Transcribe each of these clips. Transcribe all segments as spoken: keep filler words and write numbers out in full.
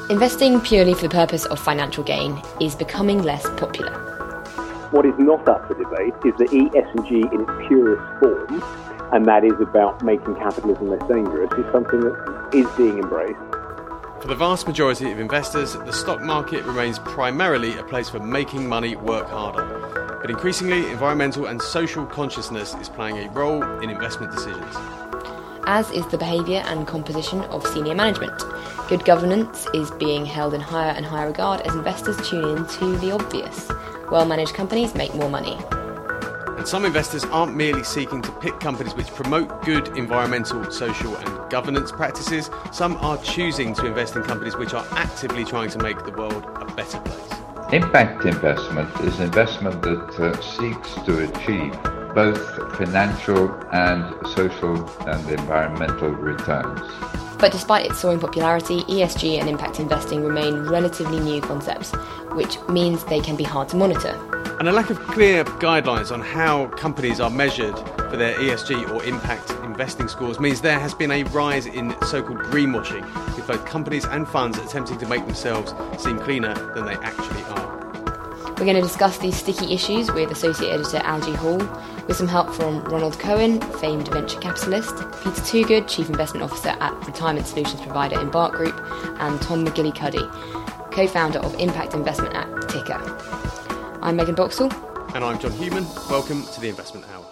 Investing purely for the purpose of financial gain is becoming less popular. What is not up for debate is the E S G in its purest form, and that is about making capitalism less dangerous, is something that is being embraced. For the vast majority of investors, the stock market remains primarily a place for making money work harder. But increasingly, environmental and social consciousness is playing a role in investment decisions. As is the behaviour and composition of senior management. Good governance is being held in higher and higher regard as investors tune in to the obvious. Well-managed companies make more money. And some investors aren't merely seeking to pick companies which promote good environmental, social and governance practices. Some are choosing to invest in companies which are actively trying to make the world a better place. Impact investment is investment that uh, seeks to achieve both financial and social and environmental returns. But despite its soaring popularity, E S G and impact investing remain relatively new concepts, which means they can be hard to monitor. And a lack of clear guidelines on how companies are measured for their E S G or impact investing scores means there has been a rise in so-called greenwashing, with both companies and funds attempting to make themselves seem cleaner than they actually are. We're going to discuss these sticky issues with Associate Editor Algie Hall, with some help from Ronald Cohen, famed venture capitalist, Peter Toogood, Chief Investment Officer at retirement solutions provider Embark Group, and Tom McGillicuddy, co-founder of impact investment at Ticker. I'm Megan Boxall. And I'm John Human. Welcome to the Investment Hour.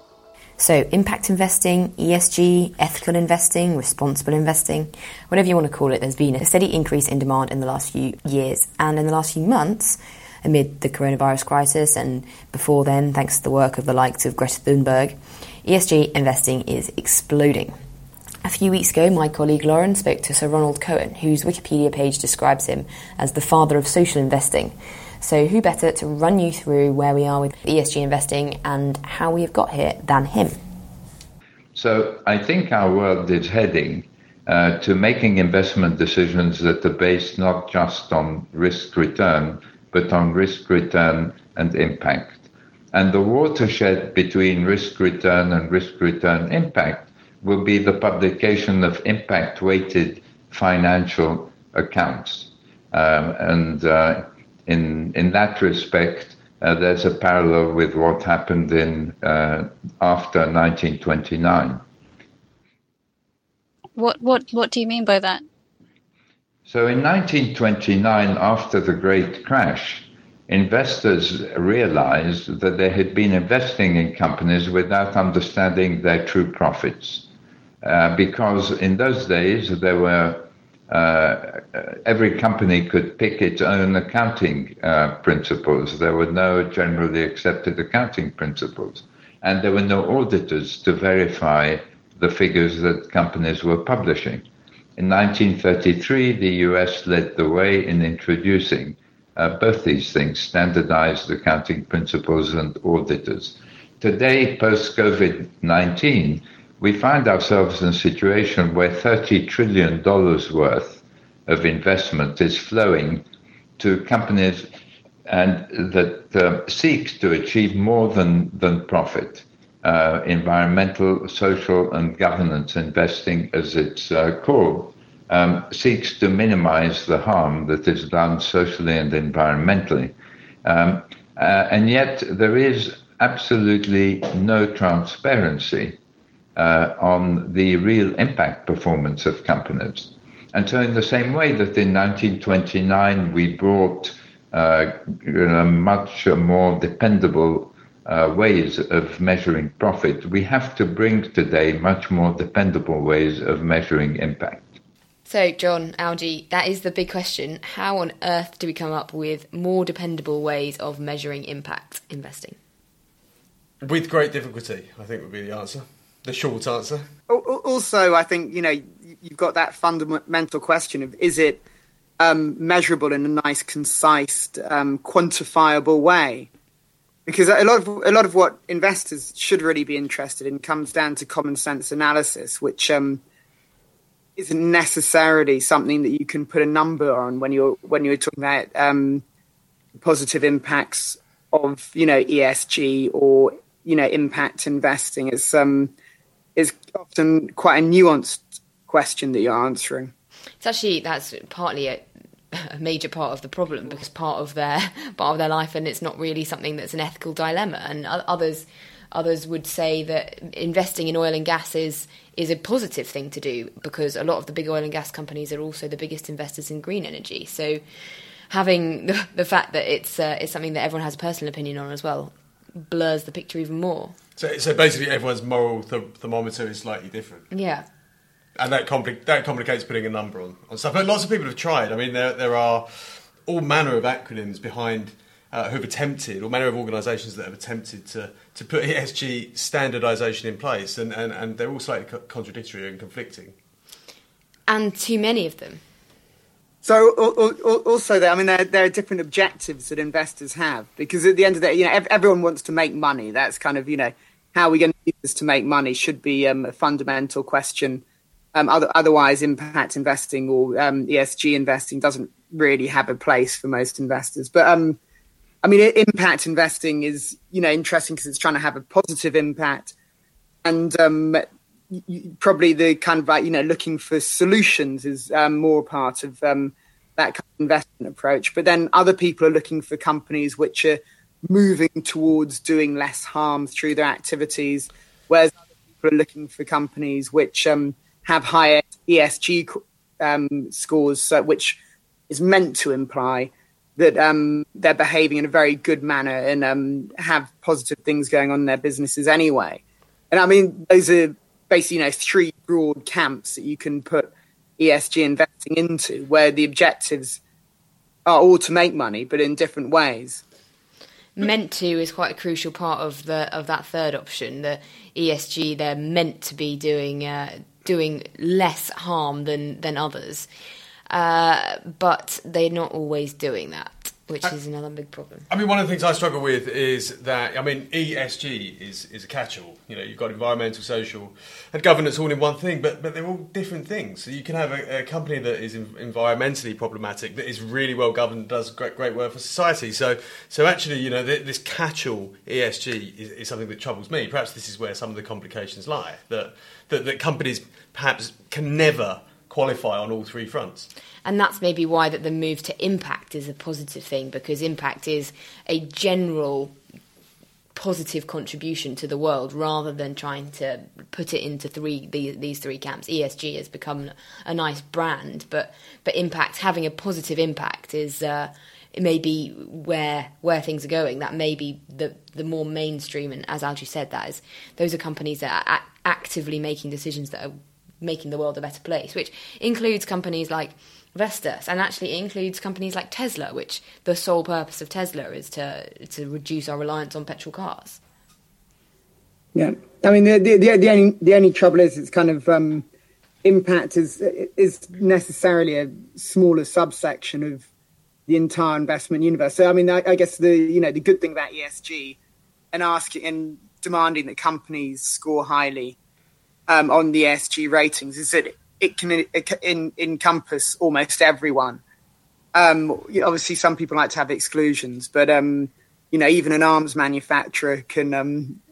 So, impact investing, E S G, ethical investing, responsible investing, whatever you want to call it, there's been a steady increase in demand in the last few years. And in the last few months, amid the coronavirus crisis, and before then, thanks to the work of the likes of Greta Thunberg, E S G investing is exploding. A few weeks ago, my colleague Lauren spoke to Sir Ronald Cohen, whose Wikipedia page describes him as the father of social investing. So who better to run you through where we are with E S G investing and how we have got here than him? So I think our world is heading uh, to making investment decisions that are based not just on risk-return, but on risk-return and impact. And the watershed between risk-return and risk-return impact will be the publication of impact-weighted financial accounts. Um, and uh, in in that respect, uh, there's a parallel with what happened in uh, after nineteen twenty-nine. What what what do you mean by that? So in nineteen twenty-nine, after the Great Crash, investors realized that they had been investing in companies without understanding their true profits. Uh, because in those days, there were uh, every company could pick its own accounting uh, principles. There were no generally accepted accounting principles. And there were no auditors to verify the figures that companies were publishing. In nineteen thirty-three, the U S led the way in introducing uh, both these things, standardized accounting principles and auditors. Today, post-COVID nineteen, we find ourselves in a situation where thirty trillion dollars worth of investment is flowing to companies and that uh, seeks to achieve more than, than profit. Uh, environmental, social, and governance investing, as it's uh, called, um, seeks to minimize the harm that is done socially and environmentally. Um, uh, and yet there is absolutely no transparency uh, on the real impact performance of companies. And so in the same way that in nineteen twenty-nine we brought uh, you know, much more dependable Uh, ways of measuring profit, we have to bring today much more dependable ways of measuring impact. So, John, Algie, that is the big question. How on earth do we come up with more dependable ways of measuring impact investing? With great difficulty, I think would be the answer. The short answer. Also, I think, you know, you've got that fundamental question of, is it um, measurable in a nice, concise, um, quantifiable way? Because a lot of a lot of what investors should really be interested in comes down to common sense analysis, which um, isn't necessarily something that you can put a number on when you're when you're talking about um, positive impacts of, you know, E S G or, you know, impact investing. It's um is often quite a nuanced question that you're answering. It's actually, that's partly it. a major part of the problem, because part of their part of their life, and it's not really something that's an ethical dilemma. And others others would say that investing in oil and gas is is a positive thing to do, because a lot of the big oil and gas companies are also the biggest investors in green energy. So having the, the fact that it's uh, it's something that everyone has a personal opinion on as well blurs the picture even more. So, so basically, everyone's moral th- thermometer is slightly different. Yeah. And that compli- that complicates putting a number on, on stuff. But lots of people have tried. I mean, there there are all manner of acronyms behind uh, who've attempted, all manner of organisations that have attempted to, to put E S G standardisation in place, and, and, and they're all slightly co- contradictory and conflicting. And too many of them. So also, there, I mean, there, there are different objectives that investors have, because at the end of the day, you know, everyone wants to make money. That's kind of, you know, how are we going to use this to make money should be um, a fundamental question. Um, other, otherwise, impact investing or um, E S G investing doesn't really have a place for most investors. But um, I mean, impact investing is, you know, interesting because it's trying to have a positive impact, and um, you, probably the kind of like, you know, looking for solutions is um, more part of um, that kind of investment approach. But then other people are looking for companies which are moving towards doing less harm through their activities, whereas other people are looking for companies which um, have higher E S G um, scores, uh, which is meant to imply that um, they're behaving in a very good manner and um, have positive things going on in their businesses anyway. And I mean, those are basically, you know, three broad camps that you can put E S G investing into, where the objectives are all to make money, but in different ways. Meant to is quite a crucial part of the of that third option. The E S G, they're meant to be doing uh, doing less harm than than others, uh, but they're not always doing that, which is another big problem. I mean, one of the things I struggle with is that, I mean, E S G is, is a catch-all. You know, you've got environmental, social, and governance all in one thing, but but they're all different things. So you can have a, a company that is environmentally problematic, that is really well governed, does great great work for society. So so actually, you know, th- this catch-all E S G is, is something that troubles me. Perhaps this is where some of the complications lie, that that, that companies perhaps can never qualify on all three fronts. And that's maybe why that the move to impact is a positive thing, because impact is a general positive contribution to the world, rather than trying to put it into three these, these three camps. E S G has become a nice brand, but but impact, having a positive impact, is uh, maybe where where things are going. That may be the the more mainstream, and as Algie said, that is those are companies that are a- actively making decisions that are making the world a better place, which includes companies like Vestas, and actually includes companies like Tesla, which the sole purpose of Tesla is to to reduce our reliance on petrol cars. Yeah, I mean the the the, the only the only trouble is it's kind of um, impact is is necessarily a smaller subsection of the entire investment universe. So I mean, I, I guess the you know the good thing about E S G and asking and demanding that companies score highly um, on the E S G ratings is that it can, it can in, encompass almost everyone. Um, obviously, some people like to have exclusions, but um, you know, even an arms manufacturer can, um,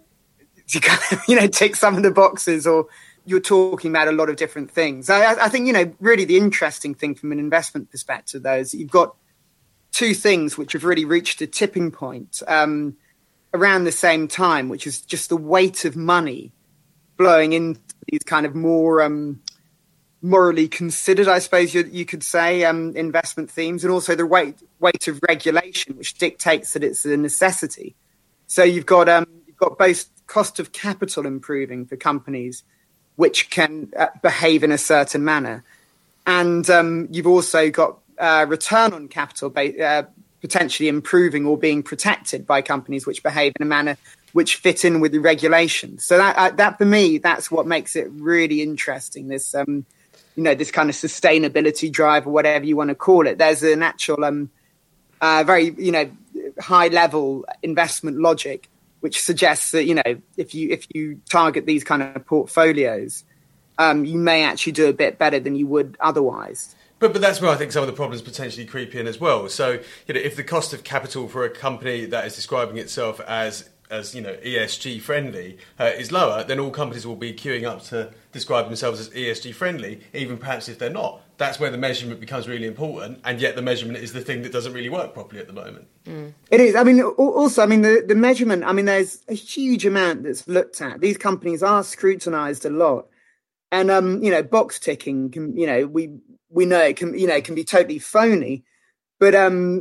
you know, tick some of the boxes. Or you're talking about a lot of different things. I, I think, you know, really the interesting thing from an investment perspective, though, is that you've got two things which have really reached a tipping point um, around the same time, which is just the weight of money blowing into these kind of more um, morally considered, I suppose you, you could say, um, investment themes, and also the weight weight of regulation, which dictates that it's a necessity. So you've got um, you've got both cost of capital improving for companies which can uh, behave in a certain manner, and um, you've also got uh, return on capital ba- uh, potentially improving or being protected by companies which behave in a manner which fit in with the regulations. So that uh, that for me, that's what makes it really interesting. This um, you know, this kind of sustainability drive, or whatever you want to call it. There's an actual um, uh, very, you know, high level investment logic, which suggests that, you know, if you if you target these kind of portfolios, um, you may actually do a bit better than you would otherwise. But but that's where I think some of the problems potentially creep in as well. So, you know, if the cost of capital for a company that is describing itself as as you know E S G friendly uh, is lower, then all companies will be queuing up to describe themselves as E S G friendly, even perhaps if they're not. That's where the measurement becomes really important, and yet the measurement is the thing that doesn't really work properly at the moment. Mm. It is. I mean, also, I mean, the, the measurement, I mean, there's a huge amount that's looked at. These companies are scrutinised a lot. And, um, you know, box ticking, can, you know, we we know it can, you know, it can be totally phony. But um,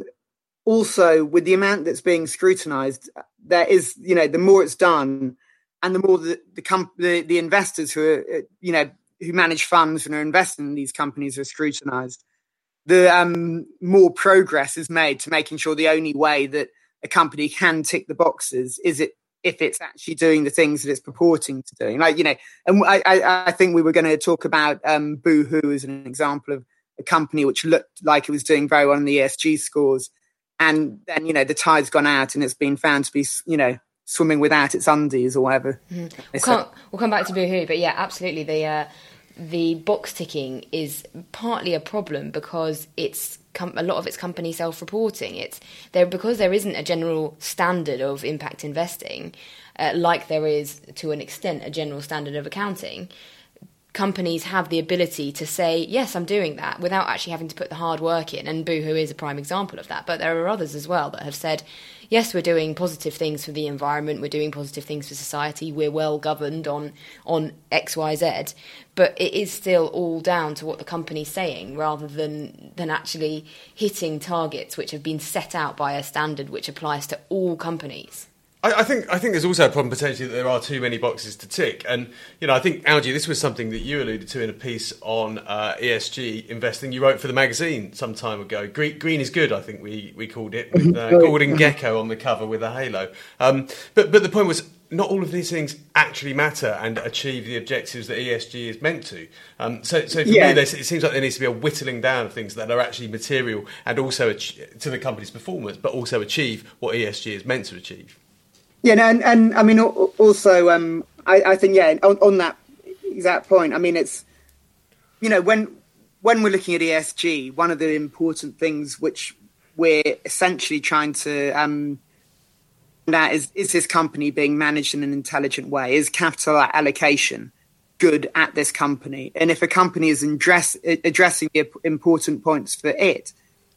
also with the amount that's being scrutinised, there is, you know, the more it's done and the more the the, comp- the the investors who are, you know, who manage funds and are investing in these companies are scrutinised, the um, more progress is made to making sure the only way that a company can tick the boxes is it if it's actually doing the things that it's purporting to do. Like, you know, and I, I, I think we were going to talk about um, Boohoo as an example of a company which looked like it was doing very well in the E S G scores. And then, you know, the tide's gone out and it's been found to be, you know, swimming without its undies or whatever. Mm. We'll, come, we'll come back to Boohoo, but yeah, absolutely. The uh, the box ticking is partly a problem because it's com- a lot of it's company self-reporting. It's there because there isn't a general standard of impact investing, uh, like there is to an extent a general standard of accounting. Companies have the ability to say, yes, I'm doing that, without actually having to put the hard work in. And Boohoo is a prime example of that. But there are others as well that have said, yes, we're doing positive things for the environment, we're doing positive things for society, we're well governed on, on X, Y, Z. But it is still all down to what the company's saying rather than, than actually hitting targets which have been set out by a standard which applies to all companies. I think I think there's also a problem potentially that there are too many boxes to tick. And, you know, I think, Algie, this was something that you alluded to in a piece on uh, E S G investing you wrote for the magazine some time ago. Green, green is good, I think we, we called it, with uh, Gordon Gekko on the cover with a halo. Um, but, but the point was, not all of these things actually matter and achieve the objectives that E S G is meant to. Um, so, so for yeah. me, there, it seems like there needs to be a whittling down of things that are actually material and also ach- to the company's performance, but also achieve what E S G is meant to achieve. Yeah, no, and, and I mean, also, um, I, I think, yeah, on, on that exact point, I mean, it's, you know, when when we're looking at E S G, one of the important things which we're essentially trying to um, find out is, is this company being managed in an intelligent way? Is capital allocation good at this company? And if a company is address, addressing the important points for it,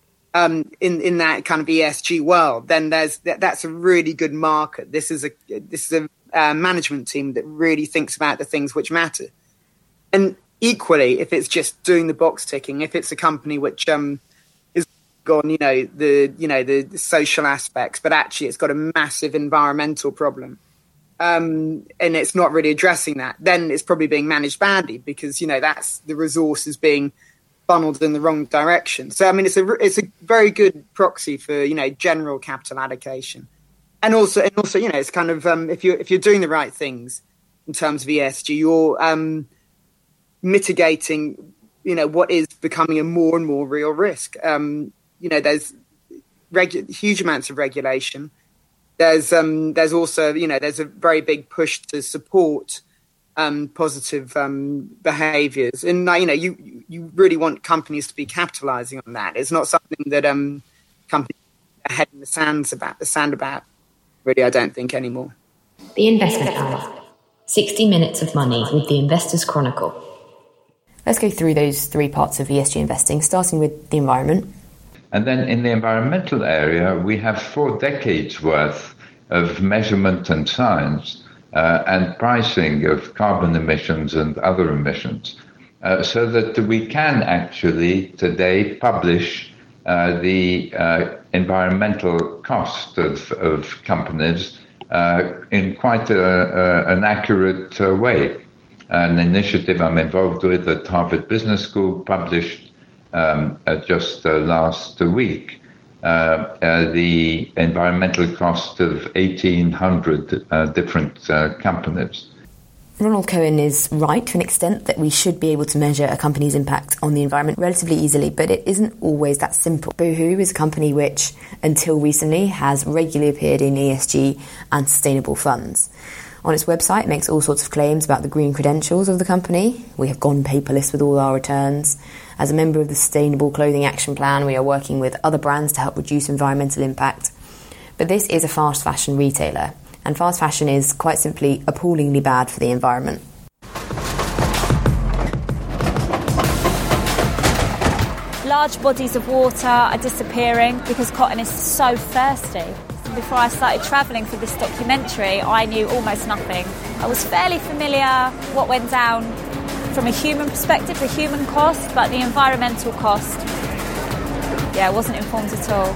Um, in, in that kind of E S G world, then there's that, that's a really good marker. This is a this is a uh, management team that really thinks about the things which matter. And equally, if it's just doing the box ticking, if it's a company which um, is gone, you know, the you know the, the social aspects, but actually it's got a massive environmental problem, um, and it's not really addressing that, then it's probably being managed badly because you know that's the resource is being funneled in the wrong direction. So I mean, it's a it's a very good proxy for you know general capital allocation, and also and also you know it's kind of um, if you if you're doing the right things in terms of E S G, you're um, mitigating you know what is becoming a more and more real risk. Um, you know, there's regu- huge amounts of regulation. There's um, there's also you know there's a very big push to support Um, positive um, behaviours, and uh, you know, you you really want companies to be capitalising on that. It's not something that um, companies are head in the sands about the sand about. Really, I don't think anymore. The Investment Hour, sixty minutes of money with the Investors Chronicle. Let's go through those three parts of E S G investing, starting with the environment. And then in the environmental area, we have four decades worth of measurement and science. Uh, and pricing of carbon emissions and other emissions, uh, so that we can actually today publish uh, the uh, environmental cost of, of companies uh, in quite a, a, an accurate uh, way. An initiative I'm involved with at Harvard Business School published um, uh, just uh, last week Uh, uh, the environmental cost of eighteen hundred uh, different uh, companies. Ronald Cohen is right to an extent that we should be able to measure a company's impact on the environment relatively easily, but it isn't always that simple. Boohoo is a company which, until recently, has regularly appeared in E S G and sustainable funds. On its website, it makes all sorts of claims about the green credentials of the company. We have gone paperless with all our returns. As a member of the Sustainable Clothing Action Plan, we are working with other brands to help reduce environmental impact. But this is a fast fashion retailer, and fast fashion is quite simply appallingly bad for the environment. Large bodies of water are disappearing because cotton is so thirsty. Before I started travelling for this documentary, I knew almost nothing. I was fairly familiar what went down from a human perspective, the human cost, but the environmental cost, yeah, I wasn't informed at all.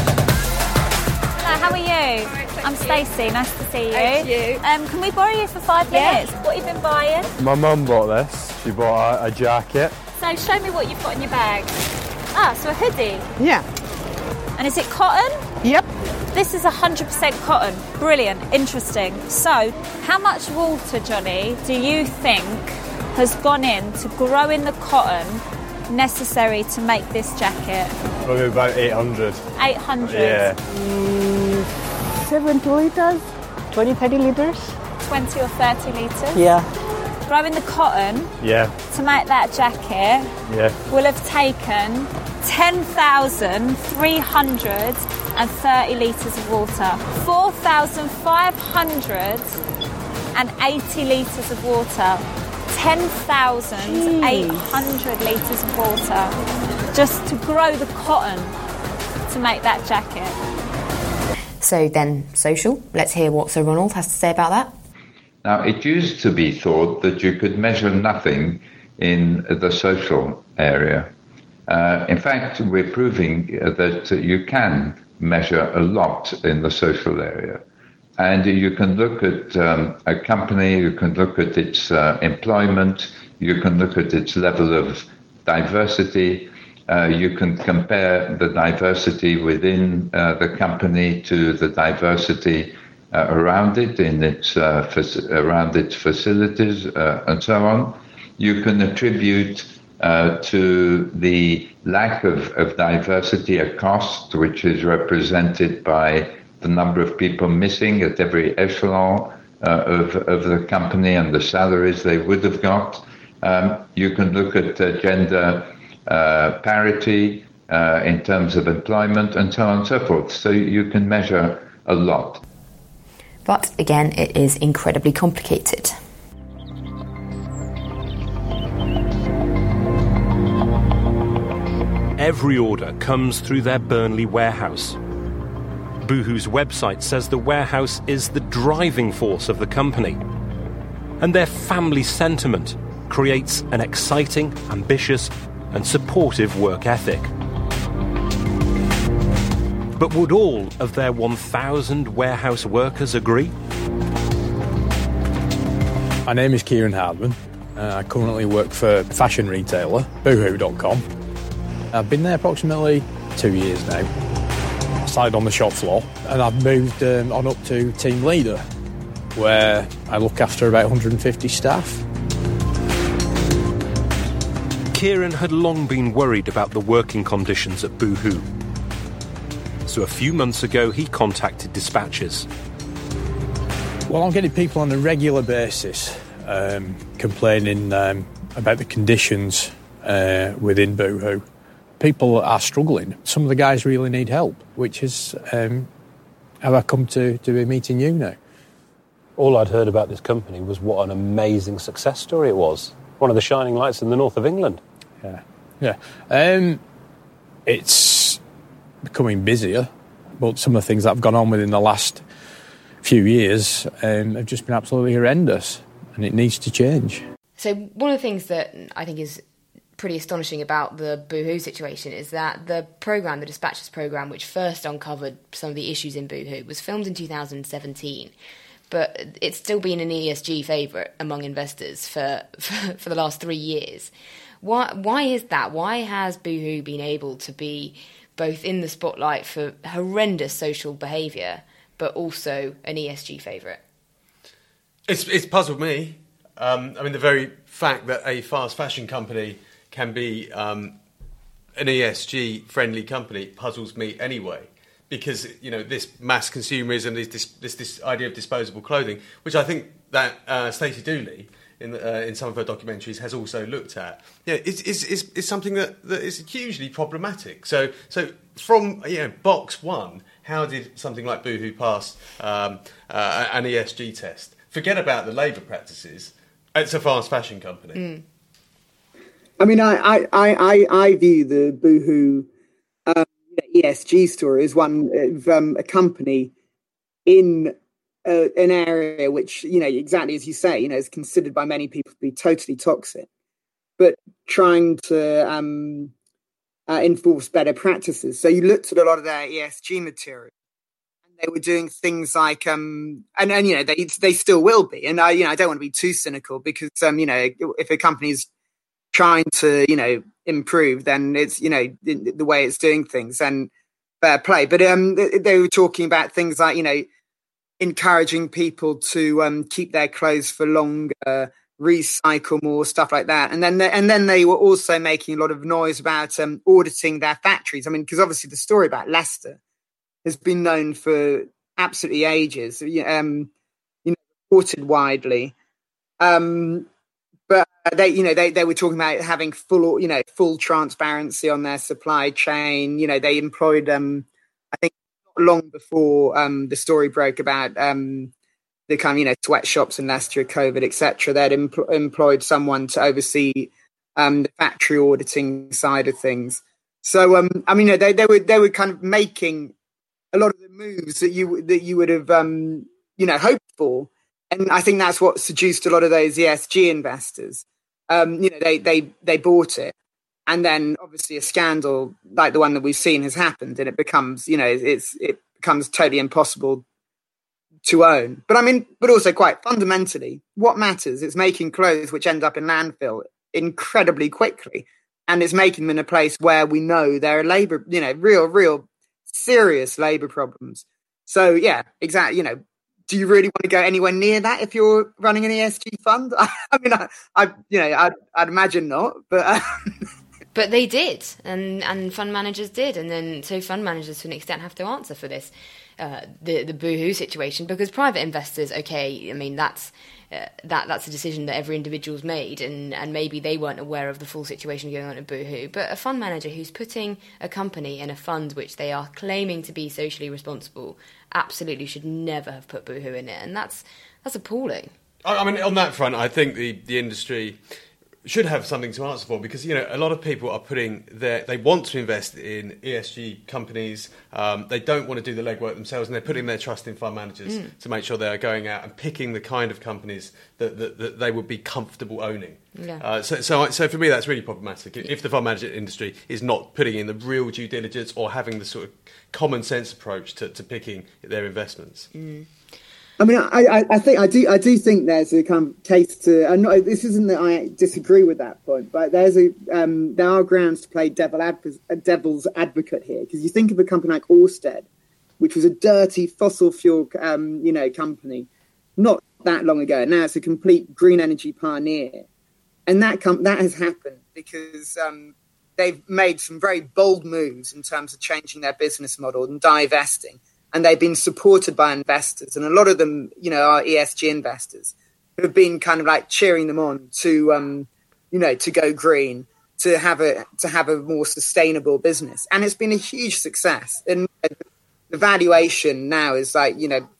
Hello, how are you? I'm Stacey, nice to see you. Thank you. Um, can we borrow you for five minutes? Yeah. What have you been buying? My mum bought this. She bought a, a jacket. So show me what you've got in your bag. Ah, so a hoodie. Yeah. And is it cotton? Yep. This is one hundred percent cotton. Brilliant, interesting. So, how much water, Johnny, do you think has gone in to growing the cotton necessary to make this jacket? Probably about eight hundred. eight hundred? Yeah. Mm, seventy litres? twenty, thirty litres? twenty or thirty litres? Yeah. Growing the cotton yeah. to make that jacket yeah. will have taken ten thousand three hundred thirty litres of water, four thousand five hundred eighty litres of water, ten thousand eight hundred litres of water just to grow the cotton to make that jacket. So then, social. Let's hear what Sir Ronald has to say about that. Now, it used to be thought that you could measure nothing in the social area. Uh, in fact, we're proving that you can measure a lot in the social area. And you can look at um, a company, you can look at its uh, employment, you can look at its level of diversity, uh, you can compare the diversity within uh, the company to the diversity uh, around it, in its uh, fac- around its facilities, uh, and so on. You can attribute uh, to the lack of, of diversity a cost, which is represented by the number of people missing at every echelon uh, of, of the company and the salaries they would have got. Um, you can look at uh, gender uh, parity uh, in terms of employment and so on and so forth. So you can measure a lot. But again, it is incredibly complicated. Every order comes through their Burnley warehouse. Boohoo's website says the warehouse is the driving force of the company. And their family sentiment creates an exciting, ambitious and supportive work ethic. But would all of their one thousand warehouse workers agree? My name is Kieran Hardman. Uh, I currently work for fashion retailer, boohoo dot com. I've been there approximately two years now. I started on the shop floor and I've moved um, on up to team leader, where I look after about one hundred fifty staff. Kieran had long been worried about the working conditions at Boohoo. So a few months ago, he contacted Dispatches. Well, I'm getting people on a regular basis um, complaining um, about the conditions uh, within Boohoo. People are struggling. Some of the guys really need help, which is um, how I come to, to be meeting you now. All I'd heard about this company was what an amazing success story it was. One of the shining lights in the north of England. Yeah, yeah. Um, it's becoming busier, but some of the things that have gone on within the last few years um, have just been absolutely horrendous, and it needs to change. So one of the things that I think is pretty astonishing about the Boohoo situation is that the programme, the Dispatches programme, which first uncovered some of the issues in Boohoo, was filmed in two thousand seventeen. But it's still been an E S G favourite among investors for, for for the last three years. Why why is that? Why has Boohoo been able to be both in the spotlight for horrendous social behaviour, but also an E S G favourite? It's it's puzzled me. Um, I mean, the very fact that a fast fashion company can be um, an E S G friendly company puzzles me anyway. Because, you know, this mass consumerism, this, this this idea of disposable clothing, which I think that uh, Stacey Dooley in the, uh, in some of her documentaries has also looked at. Yeah, is is is, is something that, that is hugely problematic. So so from you know box one, how did something like Boohoo pass um, uh, an E S G test? Forget about the labour practices. It's a fast fashion company. Mm. I mean, I I, I, I view the Boohoo um, E S G story as one of um, a company in Uh, an area which, you know, exactly as you say, you know, is considered by many people to be totally toxic, but trying to um, uh, enforce better practices. So you looked at a lot of their E S G material, and they were doing things like, um, and, and you know, they they still will be. And I, you know, I don't want to be too cynical because, um, you know, if a company's trying to, you know, improve, then it's, you know, the, the way it's doing things and fair play. But um, they, they were talking about things like, you know, encouraging people to um, keep their clothes for longer, recycle more, stuff like that. And then, they, and then they were also making a lot of noise about um, auditing their factories. I mean, because obviously the story about Leicester has been known for absolutely ages, um, you know, reported widely. Um, but they, you know, they, they were talking about having full, you know, full transparency on their supply chain. You know, they employed, um, I think, long before um, the story broke about um, the kind of, you know, sweatshops in Leicester, COVID, et cetera, they'd empl- employed someone to oversee um, the factory auditing side of things. So, um, I mean, they they were they were kind of making a lot of the moves that you that you would have, um, you know, hoped for, and I think that's what seduced a lot of those E S G investors. Um, you know, they they they bought it. And then, obviously, a scandal like the one that we've seen has happened, and it becomes, you know, it's it becomes totally impossible to own. But I mean, but also quite fundamentally, what matters is making clothes which end up in landfill incredibly quickly, and it's making them in a place where we know there are labour, you know, real, real serious labour problems. So, yeah, exactly. You know, do you really want to go anywhere near that if you're running an E S G fund? I mean, I, I you know, I'd, I'd imagine not, but. Uh, But they did, and, and fund managers did, and then so fund managers to an extent have to answer for this, uh, the the Boohoo situation, because private investors, okay, I mean that's uh, that that's a decision that every individual's made, and, and maybe they weren't aware of the full situation going on at Boohoo, but a fund manager who's putting a company in a fund which they are claiming to be socially responsible absolutely should never have put Boohoo in it, and that's that's appalling. I, I mean, on that front, I think the, the industry should have something to answer for, because, you know, a lot of people are putting their, they want to invest in E S G companies, um, they don't want to do the legwork themselves, and they're putting their trust in fund managers mm. to make sure they are going out and picking the kind of companies that, that, that they would be comfortable owning. Yeah. Uh, so, so, so for me, that's really problematic. If the fund management industry is not putting in the real due diligence or having the sort of common sense approach to, to picking their investments. Mm. I mean, I, I think I do. I do think there's a kind of case to. And not, this isn't that I disagree with that point, but there's a um, there are grounds to play devil ad, devil's advocate here, because you think of a company like Ørsted, which was a dirty fossil fuel, um, you know, company, not that long ago. Now it's a complete green energy pioneer, and that com- that has happened because um, they've made some very bold moves in terms of changing their business model and divesting. And they've been supported by investors. And a lot of them, you know, are E S G investors who have been kind of like cheering them on to, um, you know, to go green, to have a to have a more sustainable business. And it's been a huge success. And the valuation now is like, you know,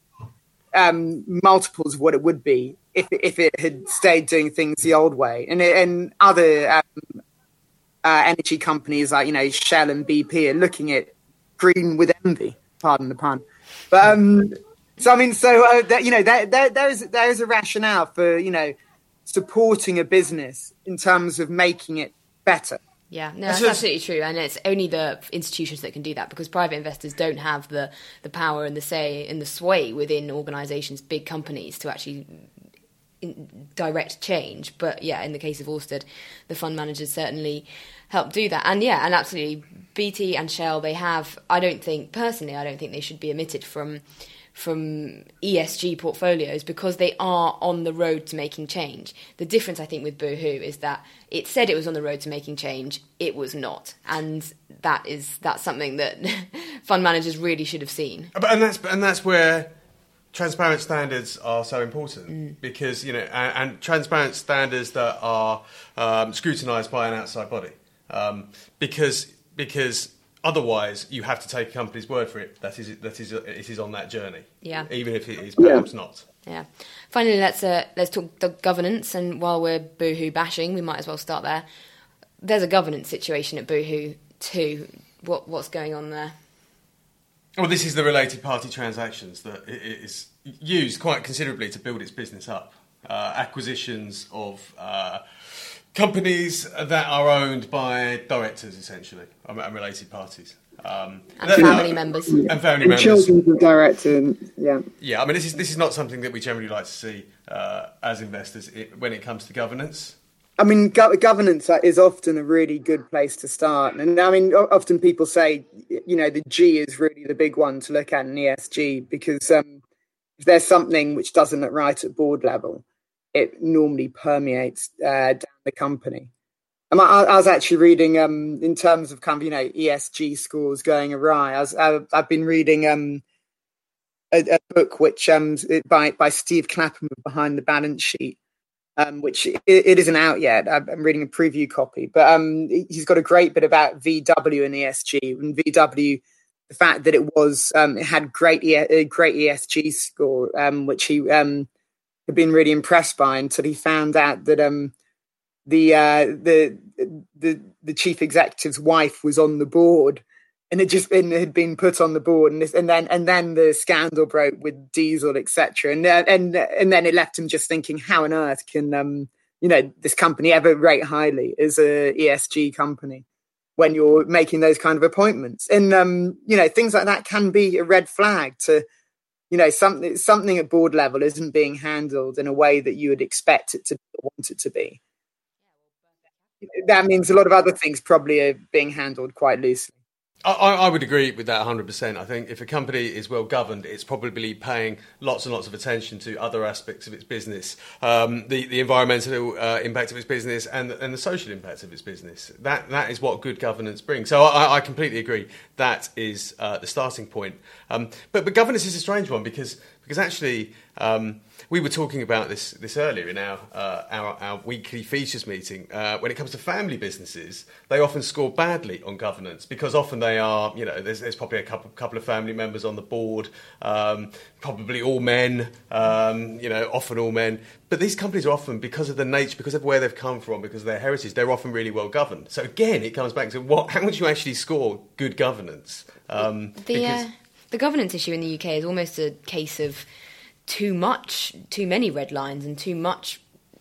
um, multiples of what it would be if if it had stayed doing things the old way. And, and other um, uh, energy companies like, you know, Shell and B P are looking at green with envy. Pardon the pun, but um, so I mean, so uh, that, you know, there, there, there's there's a rationale for, you know, supporting a business in terms of making it better. Yeah, no, that's absolutely true, and it's only the institutions that can do that, because private investors don't have the the power and the say and the sway within organisations, big companies, to actually direct change. But yeah, in the case of Ørsted, the fund managers certainly help do that. And yeah, and absolutely, B T and Shell, they have, I don't think, personally, I don't think they should be omitted from from E S G portfolios, because they are on the road to making change. The difference, I think, with Boohoo is that it said it was on the road to making change, it was not. And that is that's something that fund managers really should have seen. And that's and that's where transparent standards are so important mm. because, you know, and, and transparent standards that are um, scrutinised by an outside body. Um, because because otherwise you have to take a company's word for it that is that is it is on that journey. Yeah. Even if it is perhaps yeah. not. Yeah. Finally, let's uh, let's talk the governance. And while we're Boohoo bashing, we might as well start there. There's a governance situation at Boohoo too. What what's going on there? Well, this is the related party transactions that it is used quite considerably to build its business up. Uh, acquisitions of uh, companies that are owned by directors, essentially, and related parties. Um, and family uh, members. And family and members. Children of director, yeah. Yeah, I mean, this is this is not something that we generally like to see uh, as investors it, when it comes to governance. I mean, go- governance is often a really good place to start. And I mean, often people say, you know, the G is really the big one to look at in E S G because um, if there's something which doesn't look right at board level, it normally permeates uh, down the company. And I, I was actually reading, um, in terms of kind of, you know, E S G scores going awry, I was, I, I've been reading um, a, a book which um, by, by Steve Clapham of Behind the Balance Sheet. Um, which it, it isn't out yet. I'm reading a preview copy, but um, he's got a great bit about V W and E S G. And V W, the fact that it was um, it had great e- great E S G score, um, which he um, had been really impressed by until he found out that um, the uh, the the the chief executive's wife was on the board. And it just been, had been put on the board, and, this, and then and then the scandal broke with Diesel, et cetera. And uh, and and then it left him just thinking, how on earth can um you know this company ever rate highly as a E S G company when you're making those kind of appointments? And um you know things like that can be a red flag to you know something something at board level isn't being handled in a way that you would expect it to want it to be. That means a lot of other things probably are being handled quite loosely. I, I would agree with that one hundred percent. I think if a company is well governed, it's probably paying lots and lots of attention to other aspects of its business, um, the, the environmental uh, impact of its business and, and the social impact of its business. That That is what good governance brings. So I, I completely agree. That is uh, the starting point. Um, but, but governance is a strange one because because actually um, we were talking about this this earlier in our uh, our, our weekly features meeting. Uh, when it comes to family businesses, they often score badly on governance because often they are, you know, there's, there's probably a couple couple of family members on the board, um, probably all men, um, you know, often all men. But these companies are often, because of the nature, because of where they've come from, because of their heritage, they're often really well governed. So again, it comes back to what how much you actually score good governance. Um, the because, uh, the governance issue in the U K is almost a case of too much, too many red lines and too much,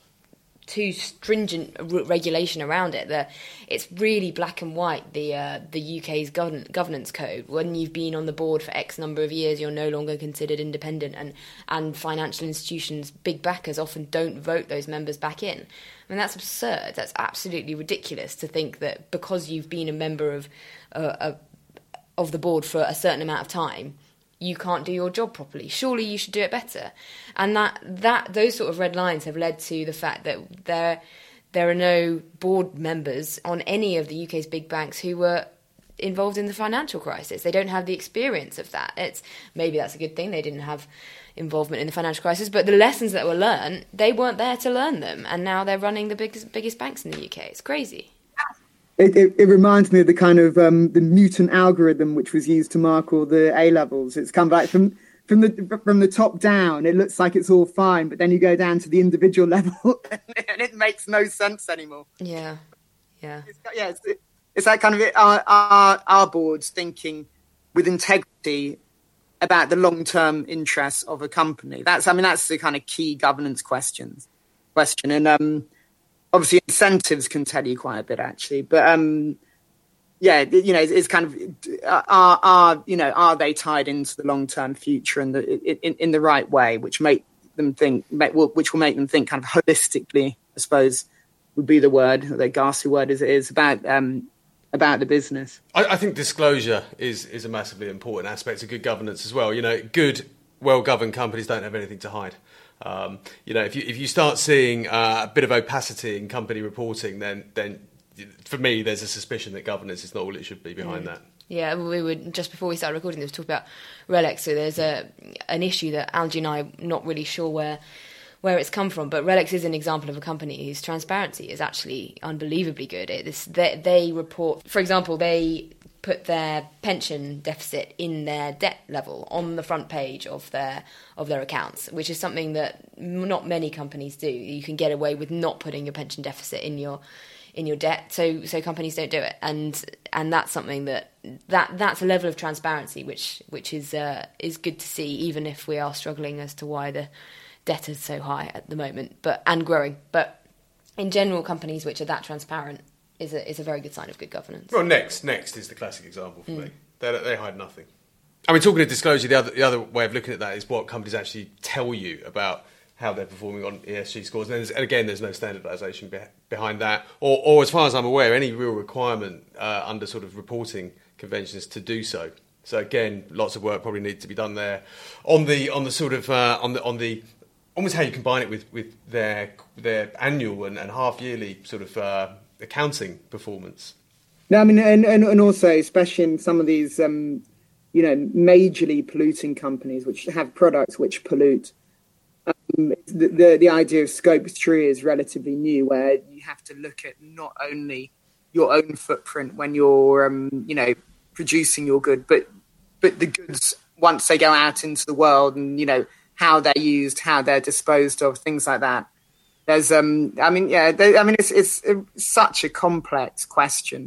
too stringent regulation around it. That it's really black and white. The uh, the U K's govern- governance code. When you've been on the board for X number of years, you're no longer considered independent, and and financial institutions, big backers, often don't vote those members back in. I mean, that's absurd. That's absolutely ridiculous to think that because you've been a member of uh, a, of the board for a certain amount of time, you can't do your job properly. Surely you should do it better. And that that those sort of red lines have led to the fact that there there are no board members on any of the U K's big banks who were involved in the financial crisis. They don't have the experience of that. It's maybe that's a good thing. They didn't have involvement in the financial crisis, but the lessons that were learned, they weren't there to learn them, and now they're running the biggest biggest banks in the U K. It's crazy. It, it, it reminds me of the kind of um, the Newton algorithm which was used to mark all the A levels. It's come back from from the from the top down. It looks like it's all fine, but then you go down to the individual level, and it makes no sense anymore. Yeah, yeah, it's, yeah. It's, it's that kind of our, our our boards thinking with integrity about the long term interests of a company. That's I mean that's the kind of key governance questions question, and um. Obviously, incentives can tell you quite a bit, actually. But um, yeah, you know, it's, it's kind of are are you know are they tied into the long term future and the in, in the right way, which make them think, which will make them think kind of holistically, I suppose, would be the word, the ghastly word as it is about um, about the business. I, I think disclosure is is a massively important aspect of good governance as well. You know, good, well governed companies don't have anything to hide. Um, you know, if you if you start seeing uh, a bit of opacity in company reporting, then then for me, there's a suspicion that governance is not all it should be behind mm. that. Yeah, we were just before we started recording this, talking about RELX. So there's a an issue that Angie and I are not really sure where where it's come from, but RELX is an example of a company whose transparency is actually unbelievably good. It's, they, they report, for example, they put their pension deficit in their debt level on the front page of their of their accounts, which is something that not many companies do. You can get away with not putting your pension deficit in your in your debt, so so companies don't do it, and and that's something that that that's a level of transparency which which is uh, is good to see, even if we are struggling as to why the debt is so high at the moment, but and growing. But in general, companies which are that transparent is a is a very good sign of good governance. Well, Next Next is the classic example for mm. me. They they hide nothing. I mean, talking of disclosure, the other the other way of looking at that is what companies actually tell you about how they're performing on E S G scores. And, and again, there's no standardisation be- behind that, or, or as far as I'm aware, any real requirement uh, under sort of reporting conventions to do so. So again, lots of work probably needs to be done there on the on the sort of uh, on the on the almost how you combine it with, with their their annual and, and half yearly sort of uh, accounting performance. No, I mean, and, and and also especially in some of these um, you know majorly polluting companies which have products which pollute. Um, the, the the idea of scope three is relatively new, where you have to look at not only your own footprint when you're um, you know producing your good, but but the goods once they go out into the world, and you know how they're used, how they're disposed of, things like that. There's um, I mean, yeah, there, I mean, it's it's such a complex question,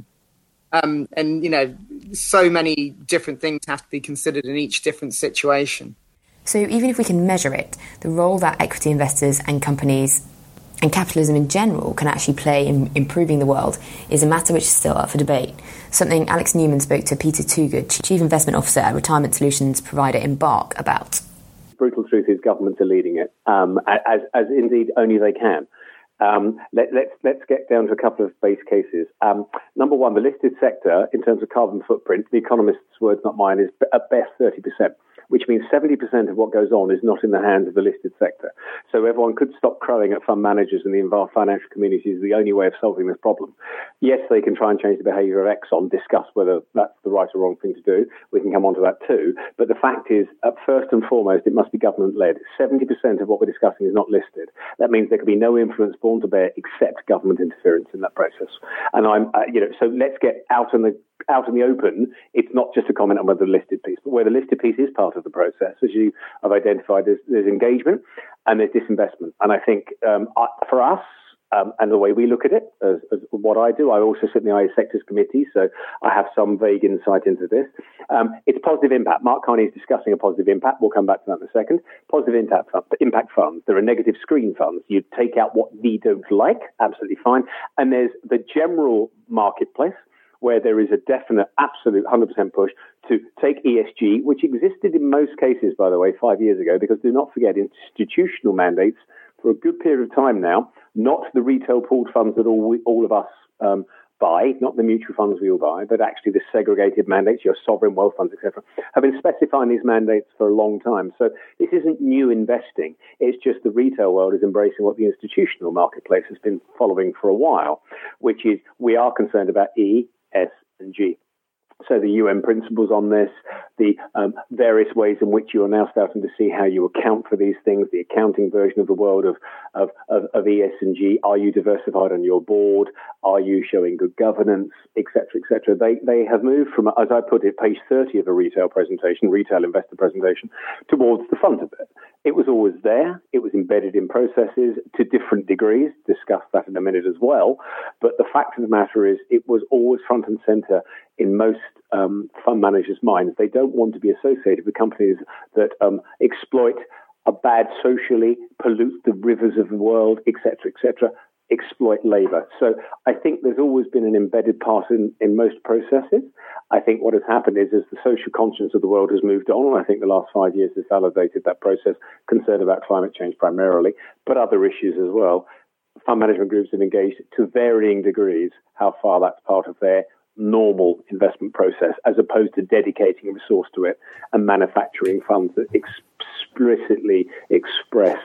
um, and you know, so many different things have to be considered in each different situation. So even if we can measure it, the role that equity investors and companies and capitalism in general can actually play in improving the world is a matter which is still up for debate. Something Alex Newman spoke to Peter Toogood, Chief Investment Officer at retirement solutions provider Embark, about. Brutal truth is governments are leading it, um, as, as indeed only they can. Um, let, let's let's get down to a couple of base cases. Um, number one, the listed sector, in terms of carbon footprint, the economist's words, not mine, is at best thirty percent. Which means seventy percent of what goes on is not in the hands of the listed sector. So everyone could stop crowing at fund managers and the involved financial community is the only way of solving this problem. Yes, they can try and change the behaviour of Exxon, discuss whether that's the right or wrong thing to do. We can come on to that too. But the fact is, at first and foremost, it must be government-led. seventy percent of what we're discussing is not listed. That means there could be no influence borne to bear except government interference in that process. And I'm, uh, you know, so let's get out in the out in the open. It's not just a comment on whether the listed piece, but where the listed piece is part of the process, as you have identified, there's, there's engagement and there's disinvestment. And I think um, I, for us, um, and the way we look at it, as, as what I do, I also sit in the I E Sectors Committee, so I have some vague insight into this. Um, it's positive impact. Mark Carney is discussing a positive impact. We'll come back to that in a second. Positive impact, impact funds. There are negative screen funds. You take out what we don't like, absolutely fine. And there's the general marketplace, where there is a definite, absolute one hundred percent push to take E S G, which existed in most cases, by the way, five years ago, because do not forget, institutional mandates for a good period of time now, not the retail pooled funds that all we, all of us um, buy, not the mutual funds we all buy, but actually the segregated mandates, your sovereign wealth funds, et cetera, have been specifying these mandates for a long time. So this isn't new investing. It's just the retail world is embracing what the institutional marketplace has been following for a while, which is we are concerned about E, S, and G. So the U N principles on this, the um, various ways in which you are now starting to see how you account for these things, the accounting version of the world of, of, of, of E, S, and G. Are you diversified on your board? Are you showing good governance, et cetera, et cetera? They, they have moved from, as I put it, page thirty of a retail presentation, retail investor presentation, towards the front of it. It was always there. It was embedded in processes to different degrees. Discuss that in a minute as well. But the fact of the matter is it was always front and center in most um, fund managers' minds. They don't want to be associated with companies that um, exploit, are bad socially, pollute the rivers of the world, et cetera, et cetera, exploit labor. So I think there's always been an embedded part in, in most processes. I think what has happened is as the social conscience of the world has moved on, and I think the last five years has validated that process, concern about climate change primarily, but other issues as well, fund management groups have engaged to varying degrees how far that's part of their normal investment process, as opposed to dedicating a resource to it and manufacturing funds that explicitly express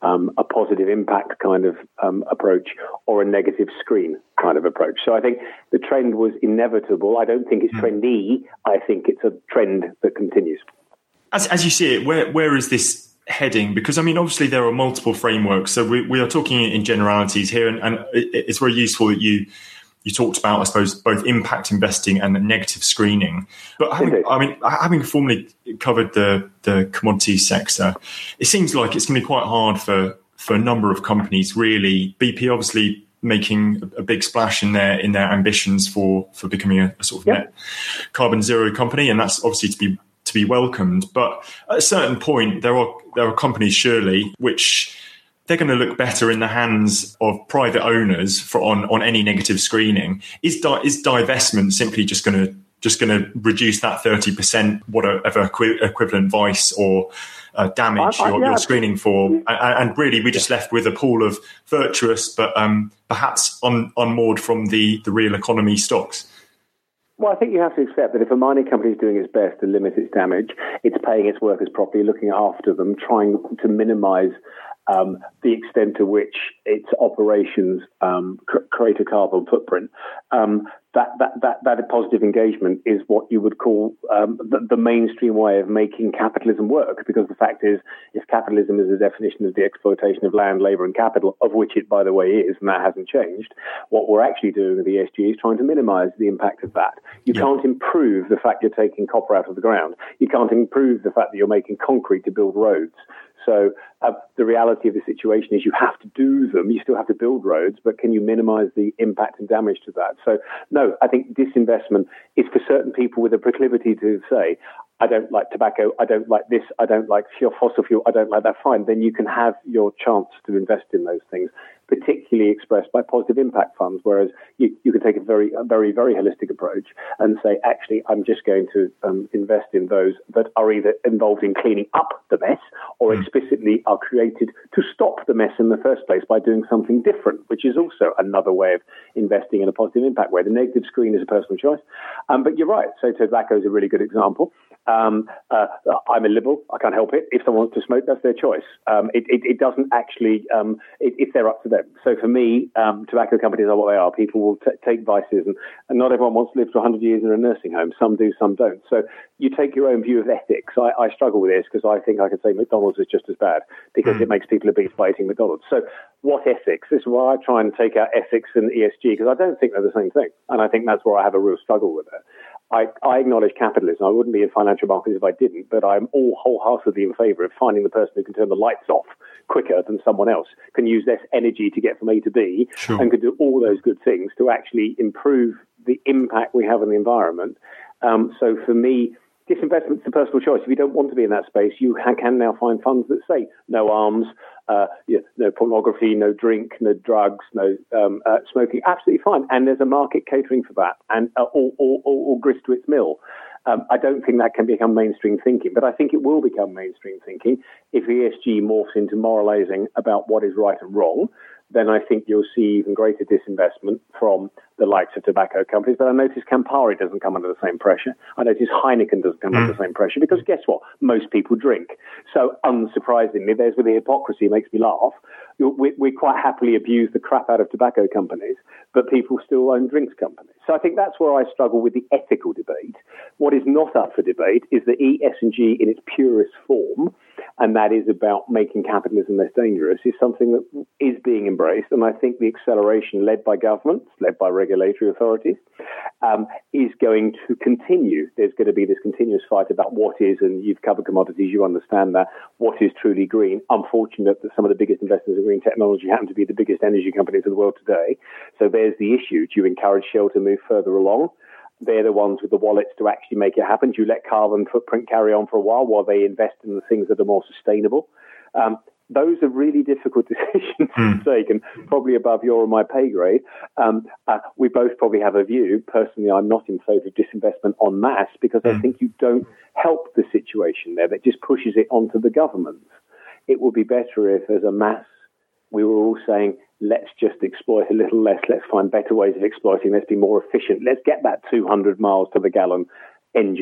um, a positive impact kind of um, approach or a negative screen kind of approach. So I think the trend was inevitable. I don't think it's trendy. I think it's a trend that continues. As, as you see it, where where is this heading? Because, I mean, obviously there are multiple frameworks. So we, we are talking in generalities here, and, and it, it's very useful that you you talked about, I suppose, both impact investing and negative screening. But having, I mean, having formerly covered the, the commodity sector, it seems like it's going to be quite hard for, for a number of companies, really. B P obviously making a big splash in their in their ambitions for, for becoming a, a sort of yep. net carbon zero company, and that's obviously to be to be welcomed. But at a certain point, there are there are companies, surely, which they're going to look better in the hands of private owners for on, on any negative screening. Is di- is divestment simply just going to just going to reduce that thirty percent, whatever equi- equivalent vice or uh, damage I, I, you're, yeah. you're screening for, and, and really we're just left with a pool of virtuous but um, perhaps un- unmoored from the, the real economy stocks? Well, I think you have to accept that if a mining company is doing its best to limit its damage, it's paying its workers properly, looking after them, trying to minimise um, the extent to which its operations um, cr- create a carbon footprint. Um, that, that, that, that positive engagement is what you would call um, the, the mainstream way of making capitalism work, because the fact is, if capitalism is the definition of the exploitation of land, labour and capital, of which it, by the way, is, and that hasn't changed, what we're actually doing with E S G is trying to minimise the impact of that. You yeah. can't improve the fact you're taking copper out of the ground. You can't improve the fact that you're making concrete to build roads. So uh, the reality of the situation is you have to do them. You still have to build roads, but can you minimise the impact and damage to that? So, no, I think disinvestment is for certain people with a proclivity to say, I don't like tobacco, I don't like this, I don't like fossil fuel, I don't like that, fine. Then you can have your chance to invest in those things, particularly expressed by positive impact funds, whereas you, you can take a very, a very, very holistic approach and say, actually, I'm just going to um, invest in those that are either involved in cleaning up the mess or mm. explicitly are created to stop the mess in the first place by doing something different, which is also another way of investing in a positive impact way. The negative screen is a personal choice. Um, but you're right. So tobacco is a really good example. Um, uh, I'm a liberal. I can't help it. If someone wants to smoke, that's their choice. Um, it, it, it doesn't actually, um, it, it's they're up to them. So for me, um, tobacco companies are what they are. People will t- take vices, and, and not everyone wants to live for one hundred years in a nursing home. Some do, some don't. So you take your own view of ethics. I, I struggle with this because I think I can say McDonald's is just as bad because mm. it makes people obese by eating McDonald's. So what ethics? This is why I try and take out ethics and E S G, because I don't think they're the same thing. And I think that's where I have a real struggle with it. I, I acknowledge capitalism. I wouldn't be in financial markets if I didn't, but I'm all wholeheartedly in favour of finding the person who can turn the lights off quicker than someone else, can use less energy to get from A to B, sure. and can do all those good things to actually improve the impact we have on the environment. Um, so for me, disinvestment's a personal choice. If you don't want to be in that space, you ha- can now find funds that say no arms, uh, yeah, no pornography, no drink, no drugs, no um, uh, smoking. Absolutely fine. And there's a market catering for that, and uh, all, all, all, all grist to its mill. Um, I don't think that can become mainstream thinking, but I think it will become mainstream thinking if E S G morphs into moralising about what is right and wrong. Then I think you'll see even greater disinvestment from the likes of tobacco companies. But I notice Campari doesn't come under the same pressure. I notice Heineken doesn't come mm. under the same pressure because guess what? Most people drink. So unsurprisingly, there's where the hypocrisy makes me laugh. We, we quite happily abuse the crap out of tobacco companies, but people still own drinks companies. So I think that's where I struggle with the ethical debate. What is not up for debate is the E S G in its purest form, and that is about making capitalism less dangerous, is something that is being embraced. And I think the acceleration led by governments, led by regulatory authorities, um, is going to continue. There's going to be this continuous fight about what is, and you've covered commodities, you understand that, what is truly green. Unfortunate that some of the biggest investors in green technology happen to be the biggest energy companies in the world today. So there's the issue. Do you encourage Shell to move further along? They're the ones with the wallets to actually make it happen. Do you let carbon footprint carry on for a while while they invest in the things that are more sustainable? Um, those are really difficult decisions mm. to take, and probably above your or my pay grade. Um, uh, we both probably have a view. Personally, I'm not in favour of disinvestment en masse because mm. I think you don't help the situation there. That just pushes it onto the governments. It would be better if, as a mass, we were all saying, let's just exploit a little less. Let's find better ways of exploiting. Let's be more efficient. Let's get that two hundred miles to the gallon engine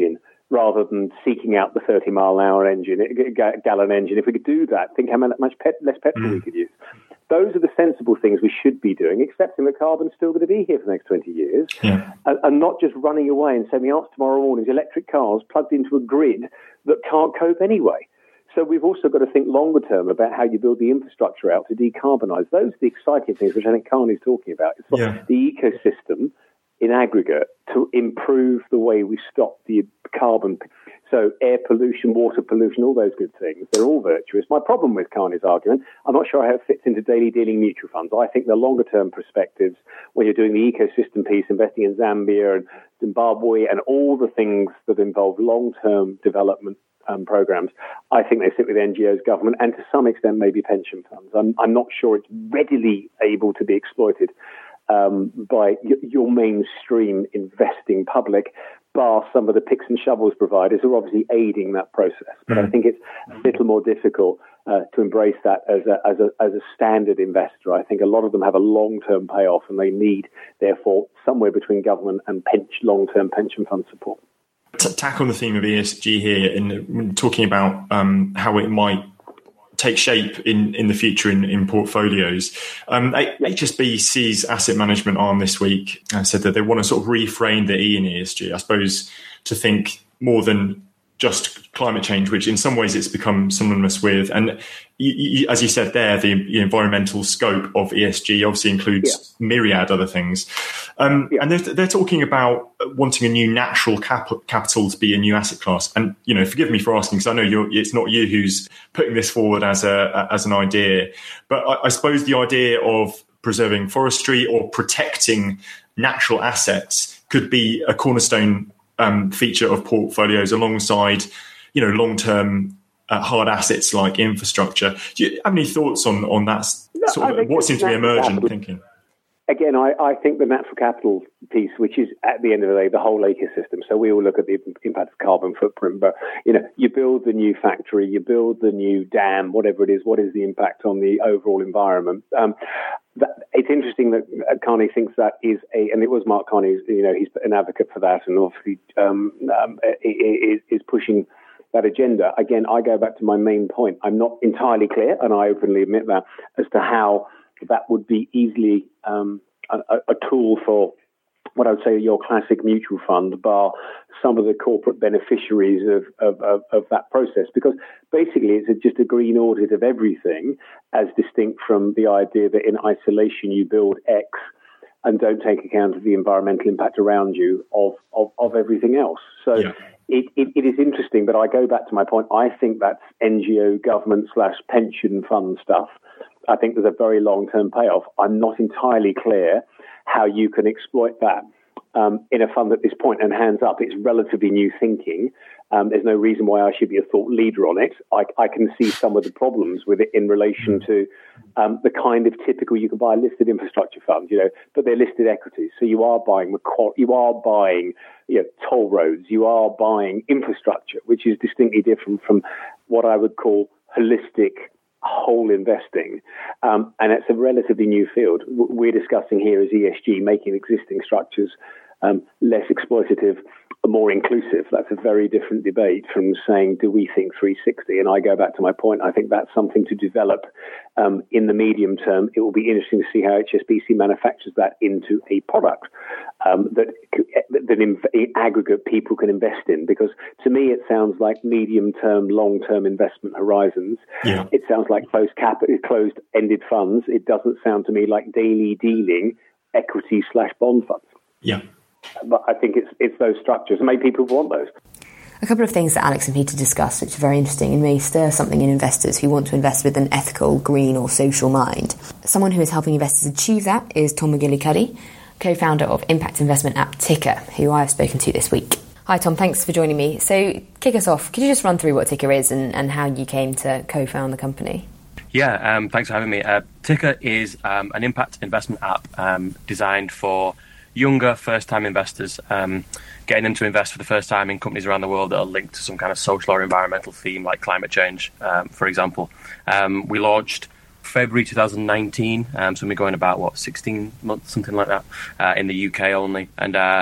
rather than seeking out the thirty mile an hour engine, gallon engine. If we could do that, think how much pet, less petrol mm. we could use. Those are the sensible things we should be doing, accepting that carbon's still going to be here for the next twenty years, yeah. and, and not just running away and saying, "Out tomorrow morning's electric cars plugged into a grid that can't cope anyway." So we've also got to think longer term about how you build the infrastructure out to decarbonise. Those are the exciting things, which I think Carney's talking about. It's like yeah. the ecosystem in aggregate to improve the way we stop the carbon. So air pollution, water pollution, all those good things, they're all virtuous. My problem with Carney's argument, I'm not sure how it fits into daily dealing mutual funds. I think the longer term perspectives, when you're doing the ecosystem piece, investing in Zambia and Zimbabwe and all the things that involve long-term development um, programs, I think they sit with N G Os, government, and to some extent maybe pension funds. I'm, I'm not sure it's readily able to be exploited Um, by y- your mainstream investing public, bar some of the picks and shovels providers who are obviously aiding that process. But mm. I think it's a little more difficult uh, to embrace that as a, as a as a standard investor. I think a lot of them have a long-term payoff, and they need, therefore, somewhere between government and pension, long-term pension fund support. To tack on the theme of E S G here, and talking about um, how it might take shape in, in the future in, in portfolios. Um, H S B C's asset management arm this week uh, said that they want to sort of reframe the E in E S G, I suppose, to think more than just climate change, which in some ways it's become synonymous with. And you, you, as you said there, the, the environmental scope of E S G obviously includes yeah. myriad other things. Um, yeah. And they're, they're talking about wanting a new natural cap- capital to be a new asset class. And, you know, forgive me for asking, because I know you're, it's not you who's putting this forward as a as an idea. But I, I suppose the idea of preserving forestry or protecting natural assets could be a cornerstone Um, feature of portfolios alongside, you know, long-term uh, hard assets like infrastructure. Do you have any thoughts on on that? Sort no, of, what seems to be emergent capital. thinking? Again, I, I think the natural capital piece, which is at the end of the day the whole ecosystem. So we all look at the impact of carbon footprint, but you know, you build the new factory, you build the new dam, whatever it is. What is the impact on the overall environment? Um, That, it's interesting that Carney thinks that is a, and it was Mark Carney, you know, he's an advocate for that, and obviously um, um, is, is pushing that agenda. Again, I go back to my main point. I'm not entirely clear, and I openly admit that, as to how that would be easily um, a, a tool for what I would say your classic mutual fund, bar some of the corporate beneficiaries of, of, of, of that process. Because basically it's a, just a green audit of everything, as distinct from the idea that in isolation you build X and don't take account of the environmental impact around you of, of, of everything else. So yeah. it, it, it is interesting, but I go back to my point. I think that's N G O, government slash pension fund stuff. I think there's a very long-term payoff. I'm not entirely clear how you can exploit that um, in a fund at this point. And hands up, it's relatively new thinking. Um, there's no reason why I should be a thought leader on it. I, I can see some of the problems with it in relation to um, the kind of typical, you can buy a listed infrastructure fund, you know, but they're listed equities. So you are buying, you are buying, you know, toll roads, you are buying infrastructure, which is distinctly different from what I would call holistic whole investing, um, and it's a relatively new field. What we're discussing here is E S G, making existing structures um, less exploitative, more inclusive. That's a very different debate from saying, do we think three sixty? And I go back to my point. I think that's something to develop um, in the medium term. It will be interesting to see how H S B C manufactures that into a product um, that, that in, in aggregate people can invest in. Because to me, it sounds like medium-term, long-term investment horizons. Yeah. It sounds like closed cap, closed-ended funds. It doesn't sound to me like daily dealing equity slash bond funds. Yeah. But I think it's it's those structures, and maybe people want those. A couple of things that Alex and Peter discussed, which are very interesting and may stir something in investors who want to invest with an ethical, green or social mind. Someone who is helping investors achieve that is Tom McGillicuddy, co-founder of impact investment app Ticker, who I have spoken to this week. Hi Tom, thanks for joining me. So kick us off. Could you just run through what Ticker is and, and how you came to co-found the company? Yeah, um, thanks for having me. Uh, Ticker is um, an impact investment app um, designed for younger first-time investors, um, getting them to invest for the first time in companies around the world that are linked to some kind of social or environmental theme like climate change, um, for example. Um, we launched February twenty nineteen, um, so we're going about, what, sixteen months, something like that, uh, in the U K only. And uh,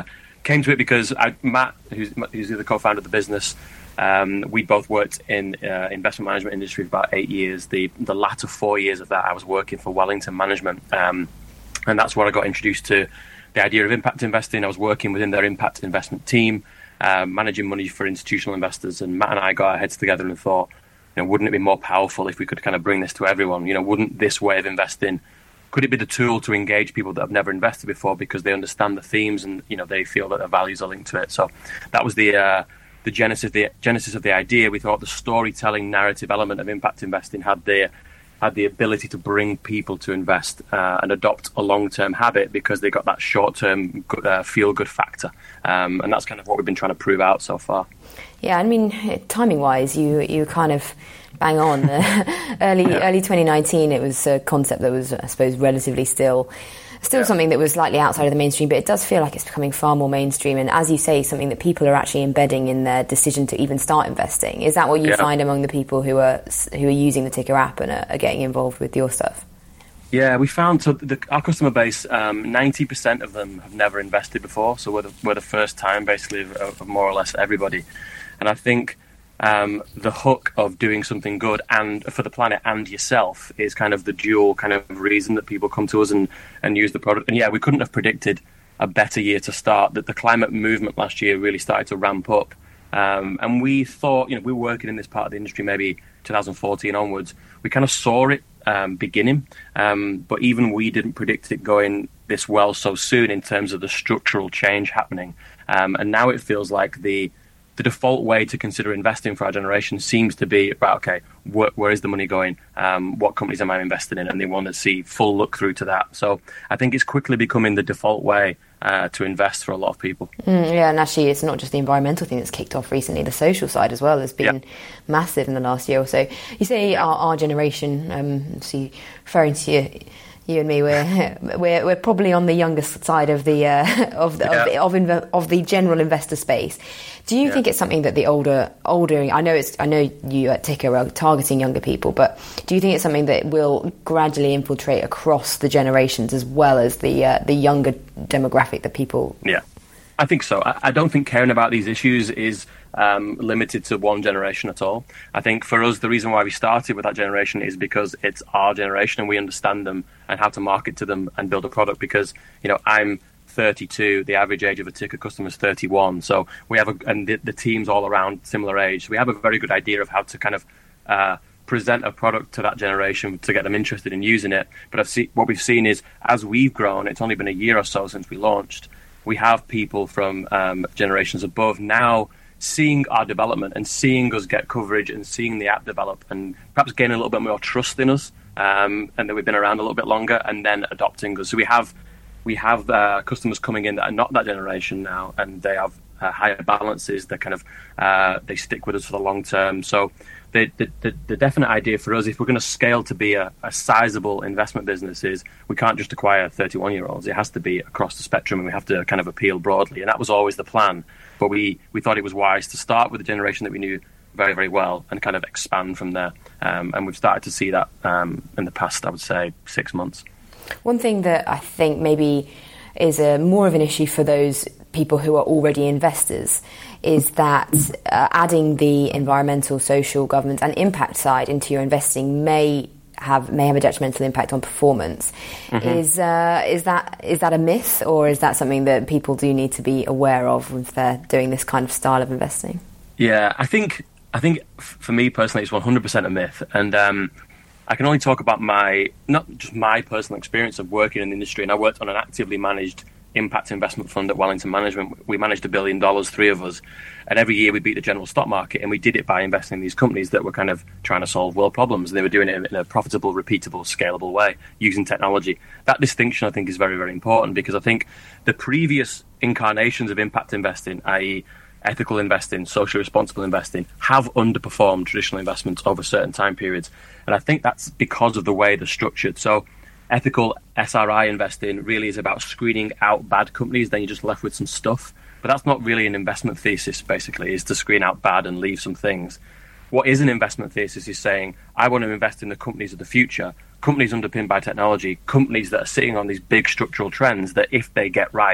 came to it because I, Matt, who's, who's the other co-founder of the business, um, we both worked in uh, investment management industry for about eight years. The the latter four years of that, I was working for Wellington Management, um, and that's where I got introduced to the idea of impact investing. I was working within their impact investment team, um, managing money for institutional investors, and Matt and I got our heads together and thought, you know, wouldn't it be more powerful if we could kind of bring this to everyone? You know, wouldn't this way of investing, could it be the tool to engage people that have never invested before because they understand the themes and, you know, they feel that their values are linked to it? So that was the uh, the genesis the genesis of the idea. We thought the storytelling narrative element of impact investing had the had the ability to bring people to invest uh, and adopt a long-term habit because they got that short-term uh, feel-good factor. Um, and that's kind of what we've been trying to prove out so far. Yeah, I mean, timing-wise, you you kind of bang on. early yeah. early twenty nineteen, it was a concept that was, I suppose, relatively still still yeah. something that was slightly outside of the mainstream, but it does feel like it's becoming far more mainstream. And as you say, something that people are actually embedding in their decision to even start investing. Is that what you yeah. find among the people who are who are using the Ticker app and are, are getting involved with your stuff? Yeah, we found so the, our customer base, um, ninety percent of them have never invested before. So we're the, we're the first time, basically, of, of more or less everybody. And I think um, the hook of doing something good and for the planet and yourself is kind of the dual kind of reason that people come to us and, and use the product. And yeah, we couldn't have predicted a better year to start. That the climate movement last year really started to ramp up. Um, and we thought, you know, we were working in this part of the industry maybe two thousand fourteen onwards. We kind of saw it um, beginning, um, but even we didn't predict it going this well so soon in terms of the structural change happening. Um, and now it feels like the the default way to consider investing for our generation seems to be, right, okay, where, where is the money going? Um, what companies am I investing in? And they want to see full look through to that. So I think it's quickly becoming the default way uh, to invest for a lot of people. Mm, yeah, and actually it's not just the environmental thing that's kicked off recently. The social side as well has been yeah. massive in the last year or so. You say our, our generation, um, see, referring to you, you and me, we're we're we're probably on the youngest side of the uh, of the, yeah. of, the of, inv- of the general investor space. Do you yeah. think it's something that the older older I know it's I know you at Ticker are targeting younger people, but do you think it's something that will gradually infiltrate across the generations as well as the uh, the younger demographic that people? Yeah, I think so. I, I don't think caring about these issues is Um, limited to one generation at all. I think for us, the reason why we started with that generation is because it's our generation and we understand them and how to market to them and build a product. Because, you know, I'm thirty-two, the average age of a Ticker customer is thirty-one. So we have, a, and the, the team's all around similar age. So we have a very good idea of how to kind of uh, present a product to that generation to get them interested in using it. But I've seen, what we've seen is as we've grown, it's only been a year or so since we launched, we have people from um, generations above now seeing our development and seeing us get coverage and seeing the app develop and perhaps gain a little bit more trust in us um, and that we've been around a little bit longer and then adopting us. So we have we have uh, customers coming in that are not that generation now and they have uh, higher balances. They kind of uh, they stick with us for the long term. So the, the, the, the definite idea for us, if we're going to scale to be a, a sizable investment business, is we can't just acquire thirty-one-year-olds. It has to be across the spectrum and we have to kind of appeal broadly. And that was always the plan. But we, we thought it was wise to start with the generation that we knew very, very well and kind of expand from there. Um, and we've started to see that um, in the past, I would say, six months. One thing that I think maybe is a, more of an issue for those people who are already investors is that uh, adding the environmental, social, governance and impact side into your investing may have may have a detrimental impact on performance. Mm-hmm. Is uh, is that is that a myth, or is that something that people do need to be aware of if they're doing this kind of style of investing? Yeah, I think I think for me personally, it's one hundred percent a myth, and um, I can only talk about my not just my personal experience of working in the industry. And I worked on an actively managed impact investment fund at Wellington Management. We managed a billion dollars, three of us, and every year we beat the general stock market, and we did it by investing in these companies that were kind of trying to solve world problems. They were doing it in a profitable, repeatable, scalable way using technology. That distinction, I think, is very, very important, because I think the previous incarnations of impact investing, that is ethical investing, socially responsible investing, have underperformed traditional investments over certain time periods. And I think that's because of the way they're structured. So ethical S R I investing really is about screening out bad companies, then you're just left with some stuff. But that's not really an investment thesis, basically, is to screen out bad and leave some things. What is an investment thesis is saying, I want to invest in the companies of the future, companies underpinned by technology, companies that are sitting on these big structural trends that, if they get right,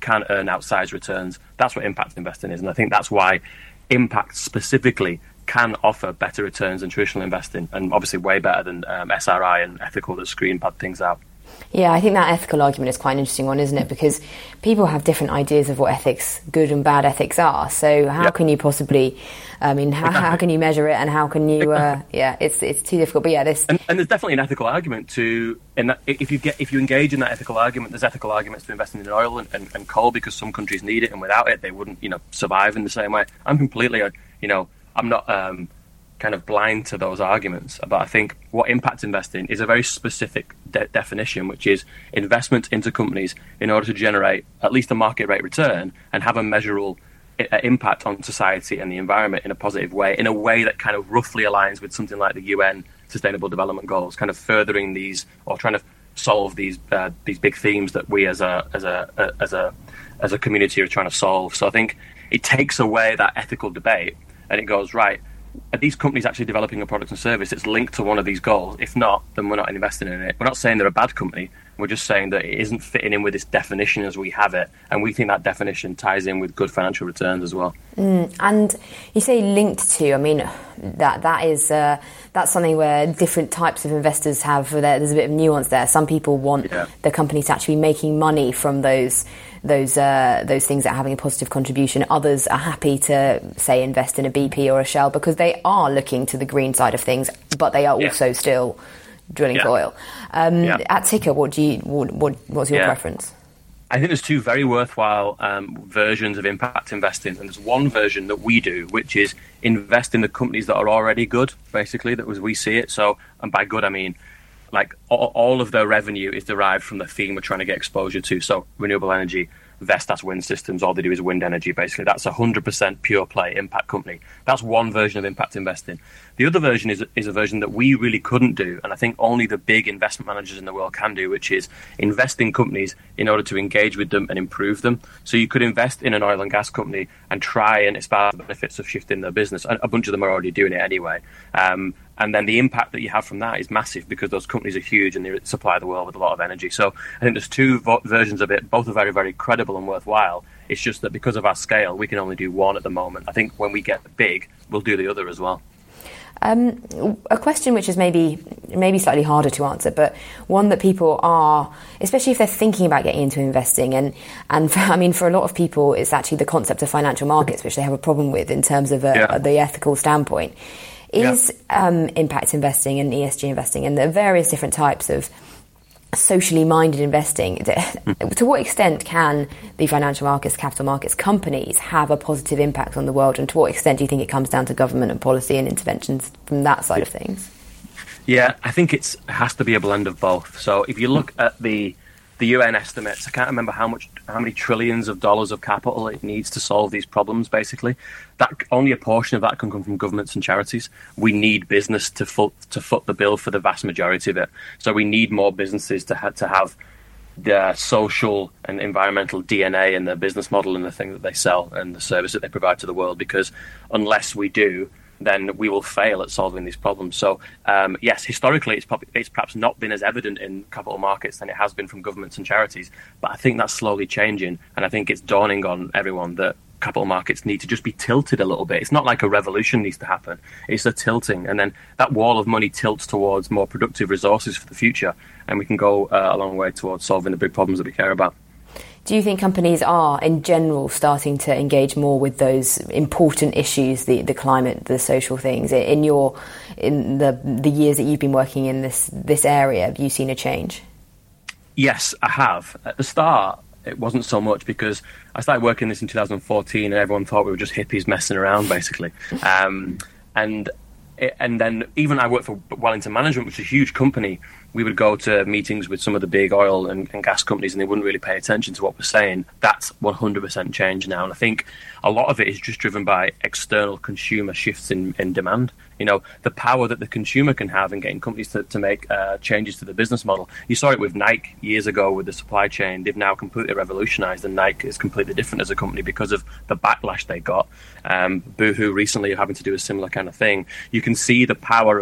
can earn outsized returns. That's what impact investing is. And I think that's why impact specifically can offer better returns than traditional investing, and obviously way better than um, S R I and ethical that screen bad things out. Yeah, I think that ethical argument is quite an interesting one, isn't it? Because people have different ideas of what ethics, good and bad ethics are. So how yep. can you possibly, I mean, how, exactly. how can you measure it, and how can you, uh, yeah, it's it's too difficult. But yeah, this... And, and there's definitely an ethical argument to, in that if you get if you engage in that ethical argument, there's ethical arguments to investing in oil and, and, and coal, because some countries need it, and without it, they wouldn't, you know, survive in the same way. I'm completely, you know, I'm not... Um, kind of blind to those arguments, but I think what impact investing is a very specific de- definition, which is investment into companies in order to generate at least a market rate return and have a measurable I- impact on society and the environment in a positive way, in a way that kind of roughly aligns with something like the U N Sustainable Development Goals, kind of furthering these or trying to solve these uh, these big themes that we as a as a, a as a as a community are trying to solve. So I think it takes away that ethical debate, and it goes, right, are these companies actually developing a product and service that's linked to one of these goals? If not, then we're not investing in it. We're not saying they're a bad company. We're just saying that it isn't fitting in with this definition as we have it. And we think that definition ties in with good financial returns as well. Mm, and you say linked to, I mean, that that is uh, that's something where different types of investors have, there's a bit of nuance there. Some people want yeah. the company to actually be making money from those those uh, those things that are having a positive contribution. Others are happy to, say, invest in a B P or a Shell because they are looking to the green side of things, but they are yeah. also still drilling yeah. for oil. Um, yeah. At Ticker, what do you what, what what's your yeah. preference? I think there's two very worthwhile um, versions of impact investing, and there's one version that we do, which is invest in the companies that are already good, basically, that was we see it. So, and by good I mean like all, all of their revenue is derived from the theme we're trying to get exposure to. So renewable energy, Vestas Wind Systems, all they do is wind energy, basically. That's a one hundred percent pure play impact company. That's one version of impact investing. The other version is is a version that we really couldn't do, and I think only the big investment managers in the world can do, which is invest in companies in order to engage with them and improve them. So you could invest in an oil and gas company and try and espouse the benefits of shifting their business. A bunch of them are already doing it anyway. Um, and then the impact that you have from that is massive because those companies are huge and they supply the world with a lot of energy. So I think there's two vo- versions of it. Both are very, very credible and worthwhile. It's just that because of our scale, we can only do one at the moment. I think when we get big, we'll do the other as well. Um, a question which is maybe maybe slightly harder to answer, but one that people are, especially if they're thinking about getting into investing, and and for, I mean for a lot of people, it's actually the concept of financial markets which they have a problem with in terms of a, yeah. the ethical standpoint. Is yeah. um, impact investing and E S G investing and the various different types of socially minded investing, to what extent can the financial markets, capital markets, companies have a positive impact on the world, and to what extent do you think it comes down to government and policy and interventions from that side of things? Yeah, I think it's, it has to be a blend of both. So if you look at the the U N estimates, I can't remember how much, how many trillions of dollars of capital it needs to solve these problems, basically. That only a portion of that can come from governments and charities. We need business to foot, to foot the bill for the vast majority of it. So we need more businesses to have, to have their social and environmental D N A in their business model and the thing that they sell and the service that they provide to the world, because unless we do, then we will fail at solving these problems. So, um, yes, historically, it's, probably, it's perhaps not been as evident in capital markets than it has been from governments and charities, but I think that's slowly changing, and I think it's dawning on everyone that capital markets need to just be tilted a little bit. It's not like a revolution needs to happen. It's a tilting, and then that wall of money tilts towards more productive resources for the future, and we can go uh, a long way towards solving the big problems that we care about. Do you think companies are, in general, starting to engage more with those important issues, the, the climate, the social things? In your, in the the years that you've been working in this this area, have you seen a change? Yes, I have. At the start, it wasn't so much because I started working this in two thousand fourteen, and everyone thought we were just hippies messing around, basically. Um, and and then even I worked for Wellington Management, which is a huge company. We would go to meetings with some of the big oil and, and gas companies, and they wouldn't really pay attention to what we're saying. That's one hundred percent changed now. And I think a lot of it is just driven by external consumer shifts in, in demand. You know, the power that the consumer can have in getting companies to, to make uh, changes to the business model. You saw it with Nike years ago with the supply chain. They've now completely revolutionized, and Nike is completely different as a company because of the backlash they got. Um, Boohoo recently are having to do a similar kind of thing. You can see the power of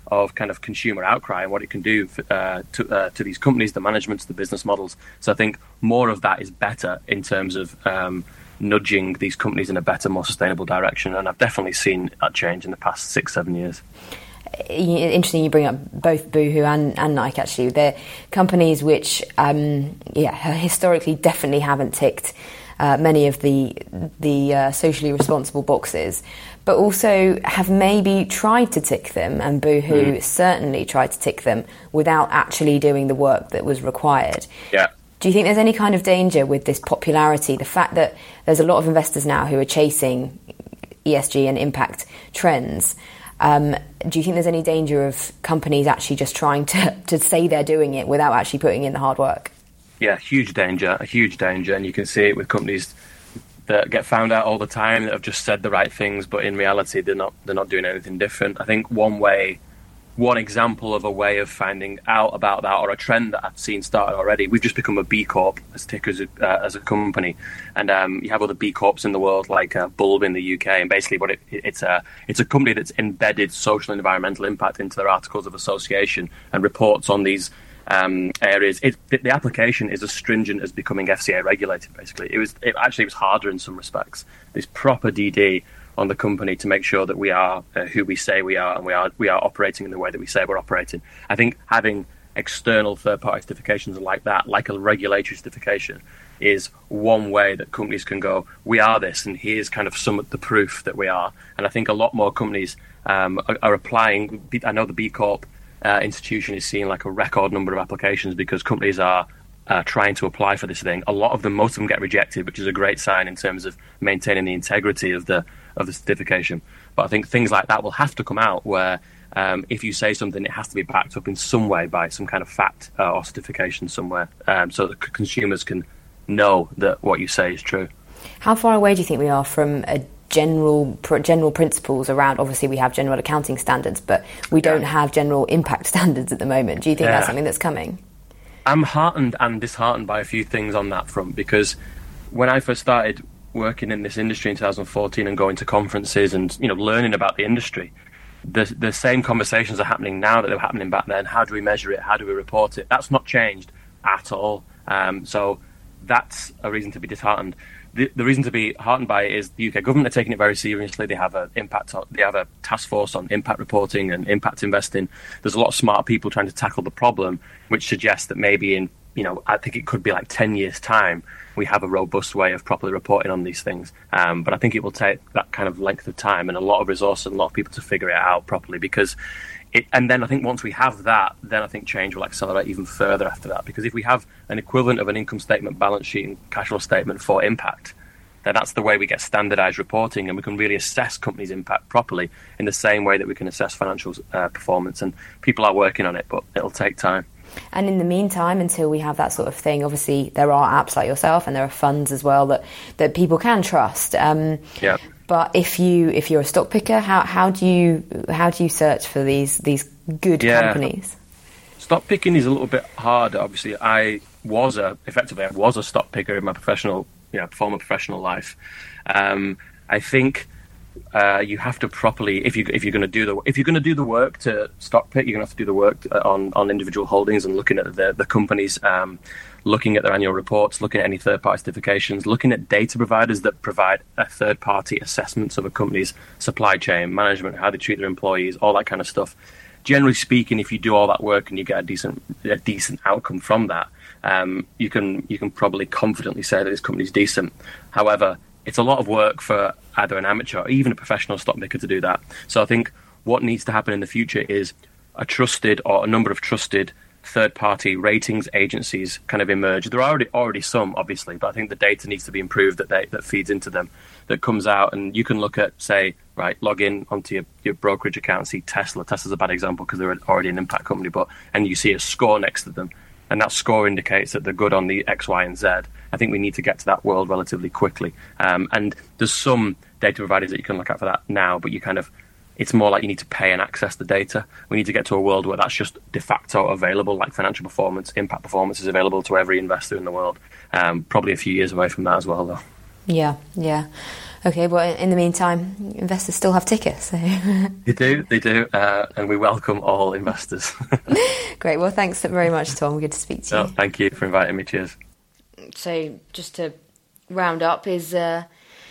of kind of consumer outcry and what it can do for, uh, to, uh, to these companies, the managements, the business models. So I think more of that is better in terms of um, nudging these companies in a better, more sustainable direction. And I've definitely seen that change in the past six, seven years. Interesting you bring up both Boohoo and, and Nike, actually. They're companies which, um, yeah, historically definitely haven't ticked uh, many of the, the uh, socially responsible boxes, but also have maybe tried to tick them, and Boohoo mm. certainly tried to tick them without actually doing the work that was required. Yeah. Do you think there's any kind of danger with this popularity, the fact that there's a lot of investors now who are chasing E S G and impact trends? Um, do you think there's any danger of companies actually just trying to, to say they're doing it without actually putting in the hard work? Yeah, huge danger, a huge danger. And you can see it with companies that get found out all the time that have just said the right things, but in reality, they're not, they're not doing anything different. I think one way, one example of a way of finding out about that, or a trend that I've seen started already, we've just become a B Corp as Ticker as, uh, as a company, and um, you have other B Corps in the world like uh, Bulb in the U K, and basically what it, it's a it's a company that's embedded social and environmental impact into their articles of association and reports on these um, areas. It, the application is as stringent as becoming F C A regulated. Basically, it was it actually was harder in some respects. There's proper D D on the company to make sure that we are uh, who we say we are, and we are we are operating in the way that we say we're operating. I think having external third-party certifications like that, like a regulatory certification, is one way that companies can go, we are this, and here's kind of some of the proof that we are. And I think a lot more companies um, are, are applying. I know the B Corp uh, institution is seeing like a record number of applications because companies are Uh, trying to apply for this thing. A lot of them, most of them get rejected, which is a great sign in terms of maintaining the integrity of the of the certification. But I think things like that will have to come out where um, if you say something, it has to be backed up in some way by some kind of fact uh, or certification somewhere, um, so that consumers can know that what you say is true. How far away do you think we are from a general general principles around, obviously we have general accounting standards, but we don't yeah. have general impact standards at the moment? Do you think yeah. that's something that's coming? I'm heartened and disheartened by a few things on that front, because when I first started working in this industry in two thousand fourteen and going to conferences and, you know, learning about the industry, the the same conversations are happening now that they were happening back then. How do we measure it? How do we report it? That's not changed at all. Um, so that's a reason to be disheartened. The, the reason to be heartened by it is the U K government are taking it very seriously. They have a impact. They have a task force on impact reporting and impact investing. There's a lot of smart people trying to tackle the problem, which suggests that maybe in, you know, I think it could be like ten years' time, we have a robust way of properly reporting on these things. Um, but I think it will take that kind of length of time and a lot of resources and a lot of people to figure it out properly, because it, and then I think once we have that, then I think change will accelerate even further after that. Because if we have an equivalent of an income statement, balance sheet and cash flow statement for impact, then that's the way we get standardized reporting, and we can really assess companies' impact properly in the same way that we can assess financial uh, performance. And people are working on it, but it'll take time. And in the meantime, until we have that sort of thing, obviously there are apps like yourself, and there are funds as well that, that people can trust. Um, yeah. But if you if you're a stock picker, how how do you how do you search for these these good yeah. companies? Stock picking is a little bit harder. Obviously, I was a effectively I was a stock picker in my professional, you know, former professional life. Um, I think. Uh, you have to properly, if you if you're going to do the if you're going to do the work to stock pick, you're going to have to do the work on, on individual holdings and looking at the the companies, um, looking at their annual reports, looking at any third party certifications, looking at data providers that provide a third party assessments of a company's supply chain management, how they treat their employees, all that kind of stuff. Generally speaking, if you do all that work and you get a decent a decent outcome from that, um, you can you can probably confidently say that this company's decent. However, it's a lot of work for either an amateur or even a professional stock picker to do that. So I think what needs to happen in the future is a trusted or a number of trusted third-party ratings agencies kind of emerge. There are already already some, obviously, but I think the data needs to be improved that they, that feeds into them, that comes out, and you can look at, say, right, log in onto your, your brokerage account and see Tesla. Tesla's a bad example because they're already an impact company, but and you see a score next to them, and that score indicates that they're good on the X, Y, and Z. I think we need to get to that world relatively quickly. Um, and there's some data providers that you can look at for that now, but you kind of, it's more like you need to pay and access the data. We need to get to a world where that's just de facto available, like financial performance, impact performance is available to every investor in the world. Um, probably a few years away from that as well, though. Yeah, yeah. Okay, well, in the meantime, investors still have ticker, so... They do, they do, uh, and we welcome all investors. Great, well, thanks very much, Tom. Good to speak to you. Oh, thank you for inviting me. Cheers. So, just to round up, is uh,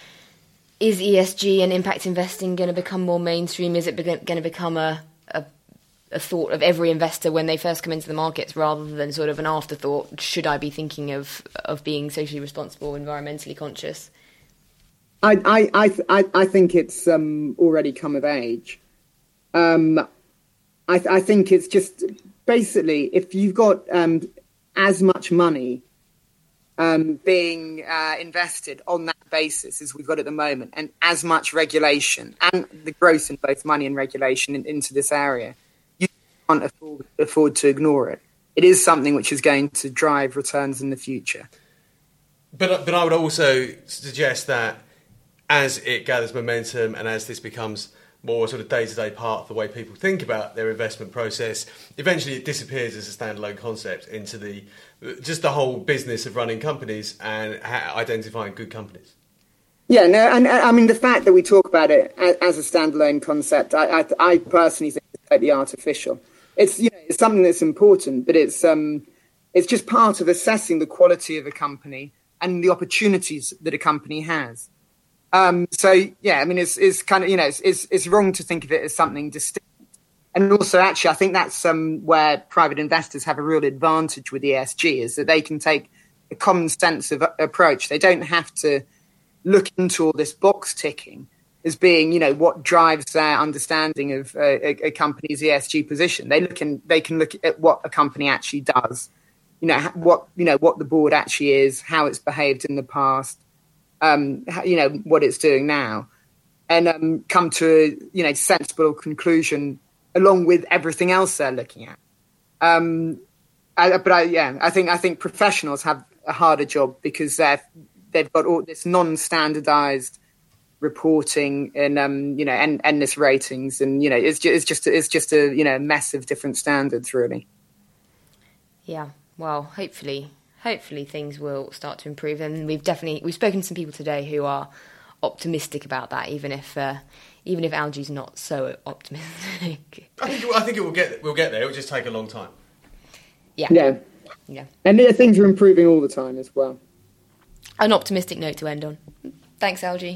is E S G and impact investing going to become more mainstream? Is it be- going to become a, a a thought of every investor when they first come into the markets, rather than sort of an afterthought? Should I be thinking of of being socially responsible, environmentally conscious? I I I th- I, I think it's um, already come of age. Um, I th- I think it's just basically, if you've got um, as much money um, being uh, invested on that basis as we've got at the moment, and as much regulation and the growth in both money and regulation in, into this area, you can't afford, afford to ignore it. It is something which is going to drive returns in the future. But but I would also suggest that as it gathers momentum and as this becomes more sort of day-to-day part of the way people think about their investment process, eventually it disappears as a standalone concept into the just the whole business of running companies and ha- identifying good companies. Yeah, no, and I mean the fact that we talk about it as a standalone concept, I, I, I personally think it's totally artificial. It's you know it's something that's important, but it's um it's just part of assessing the quality of a company and the opportunities that a company has. Um, so yeah, I mean it's it's kind of you know it's, it's it's wrong to think of it as something distinct. And also, actually, I think that's um, where private investors have a real advantage with E S G, is that they can take a common sense of approach. They don't have to look into all this box ticking as being, you know, what drives their understanding of uh, a, a company's E S G position. They look in, they can look at what a company actually does, you know, what you know what the board actually is, how it's behaved in the past, um, how, you know, what it's doing now, and um, come to a you know sensible conclusion along with everything else they're looking at. Um, I, but I, yeah, I think I think professionals have a harder job because they're they've got all this non-standardized reporting and um, you know and endless ratings, and you know it's just, it's just it's just a you know mess of different standards, really. Yeah, well, hopefully, hopefully things will start to improve, and we've definitely we've spoken to some people today who are optimistic about that, even if uh, even if algae's not so optimistic. I think it, I think it will get we'll get there. It will just take a long time. Yeah, yeah, yeah. And things are improving all the time as well. An optimistic note to end on. Thanks, Algie.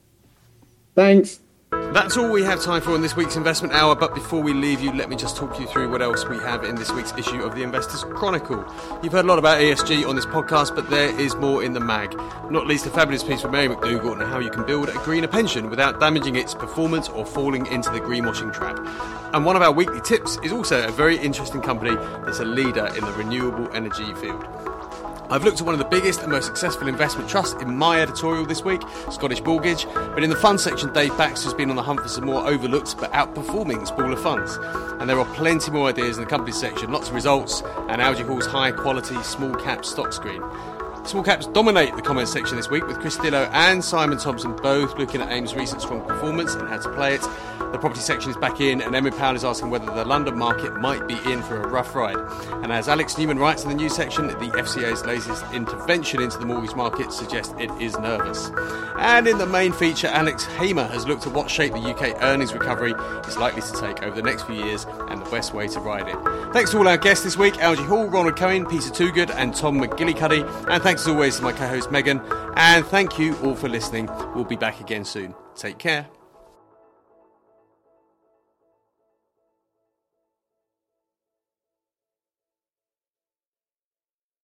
Thanks. That's all we have time for in this week's Investment Hour, but before we leave you, let me just talk you through what else we have in this week's issue of the Investors Chronicle. You've heard a lot about E S G on this podcast, but there is more in the mag, not least a fabulous piece from Mary McDougall on how you can build a greener pension without damaging its performance or falling into the greenwashing trap. And one of our weekly tips is also a very interesting company that's a leader in the renewable energy field. I've looked at one of the biggest and most successful investment trusts in my editorial this week, Scottish Mortgage, but in the fund section, Dave Baxter's been on the hunt for some more overlooked but outperforming smaller funds. And there are plenty more ideas in the companies section, lots of results, and Algie Hall's high-quality small-cap stock screen. Small caps dominate the comments section this week, with Chris Stillo and Simon Thompson both looking at AIM's recent strong performance and how to play it. The property section is back in, and Emma Powell is asking whether the London market might be in for a rough ride. And as Alex Newman writes in the news section, the F C A's latest intervention into the mortgage market suggests it is nervous. And in the main feature, Alex Hamer has looked at what shape the U K earnings recovery is likely to take over the next few years and the best way to ride it. Thanks to all our guests this week, Algie Hall, Ronald Cohen, Peter Toogood and Tom McGillicuddy. And thanks as always to my co-host Megan. And thank you all for listening. We'll be back again soon. Take care.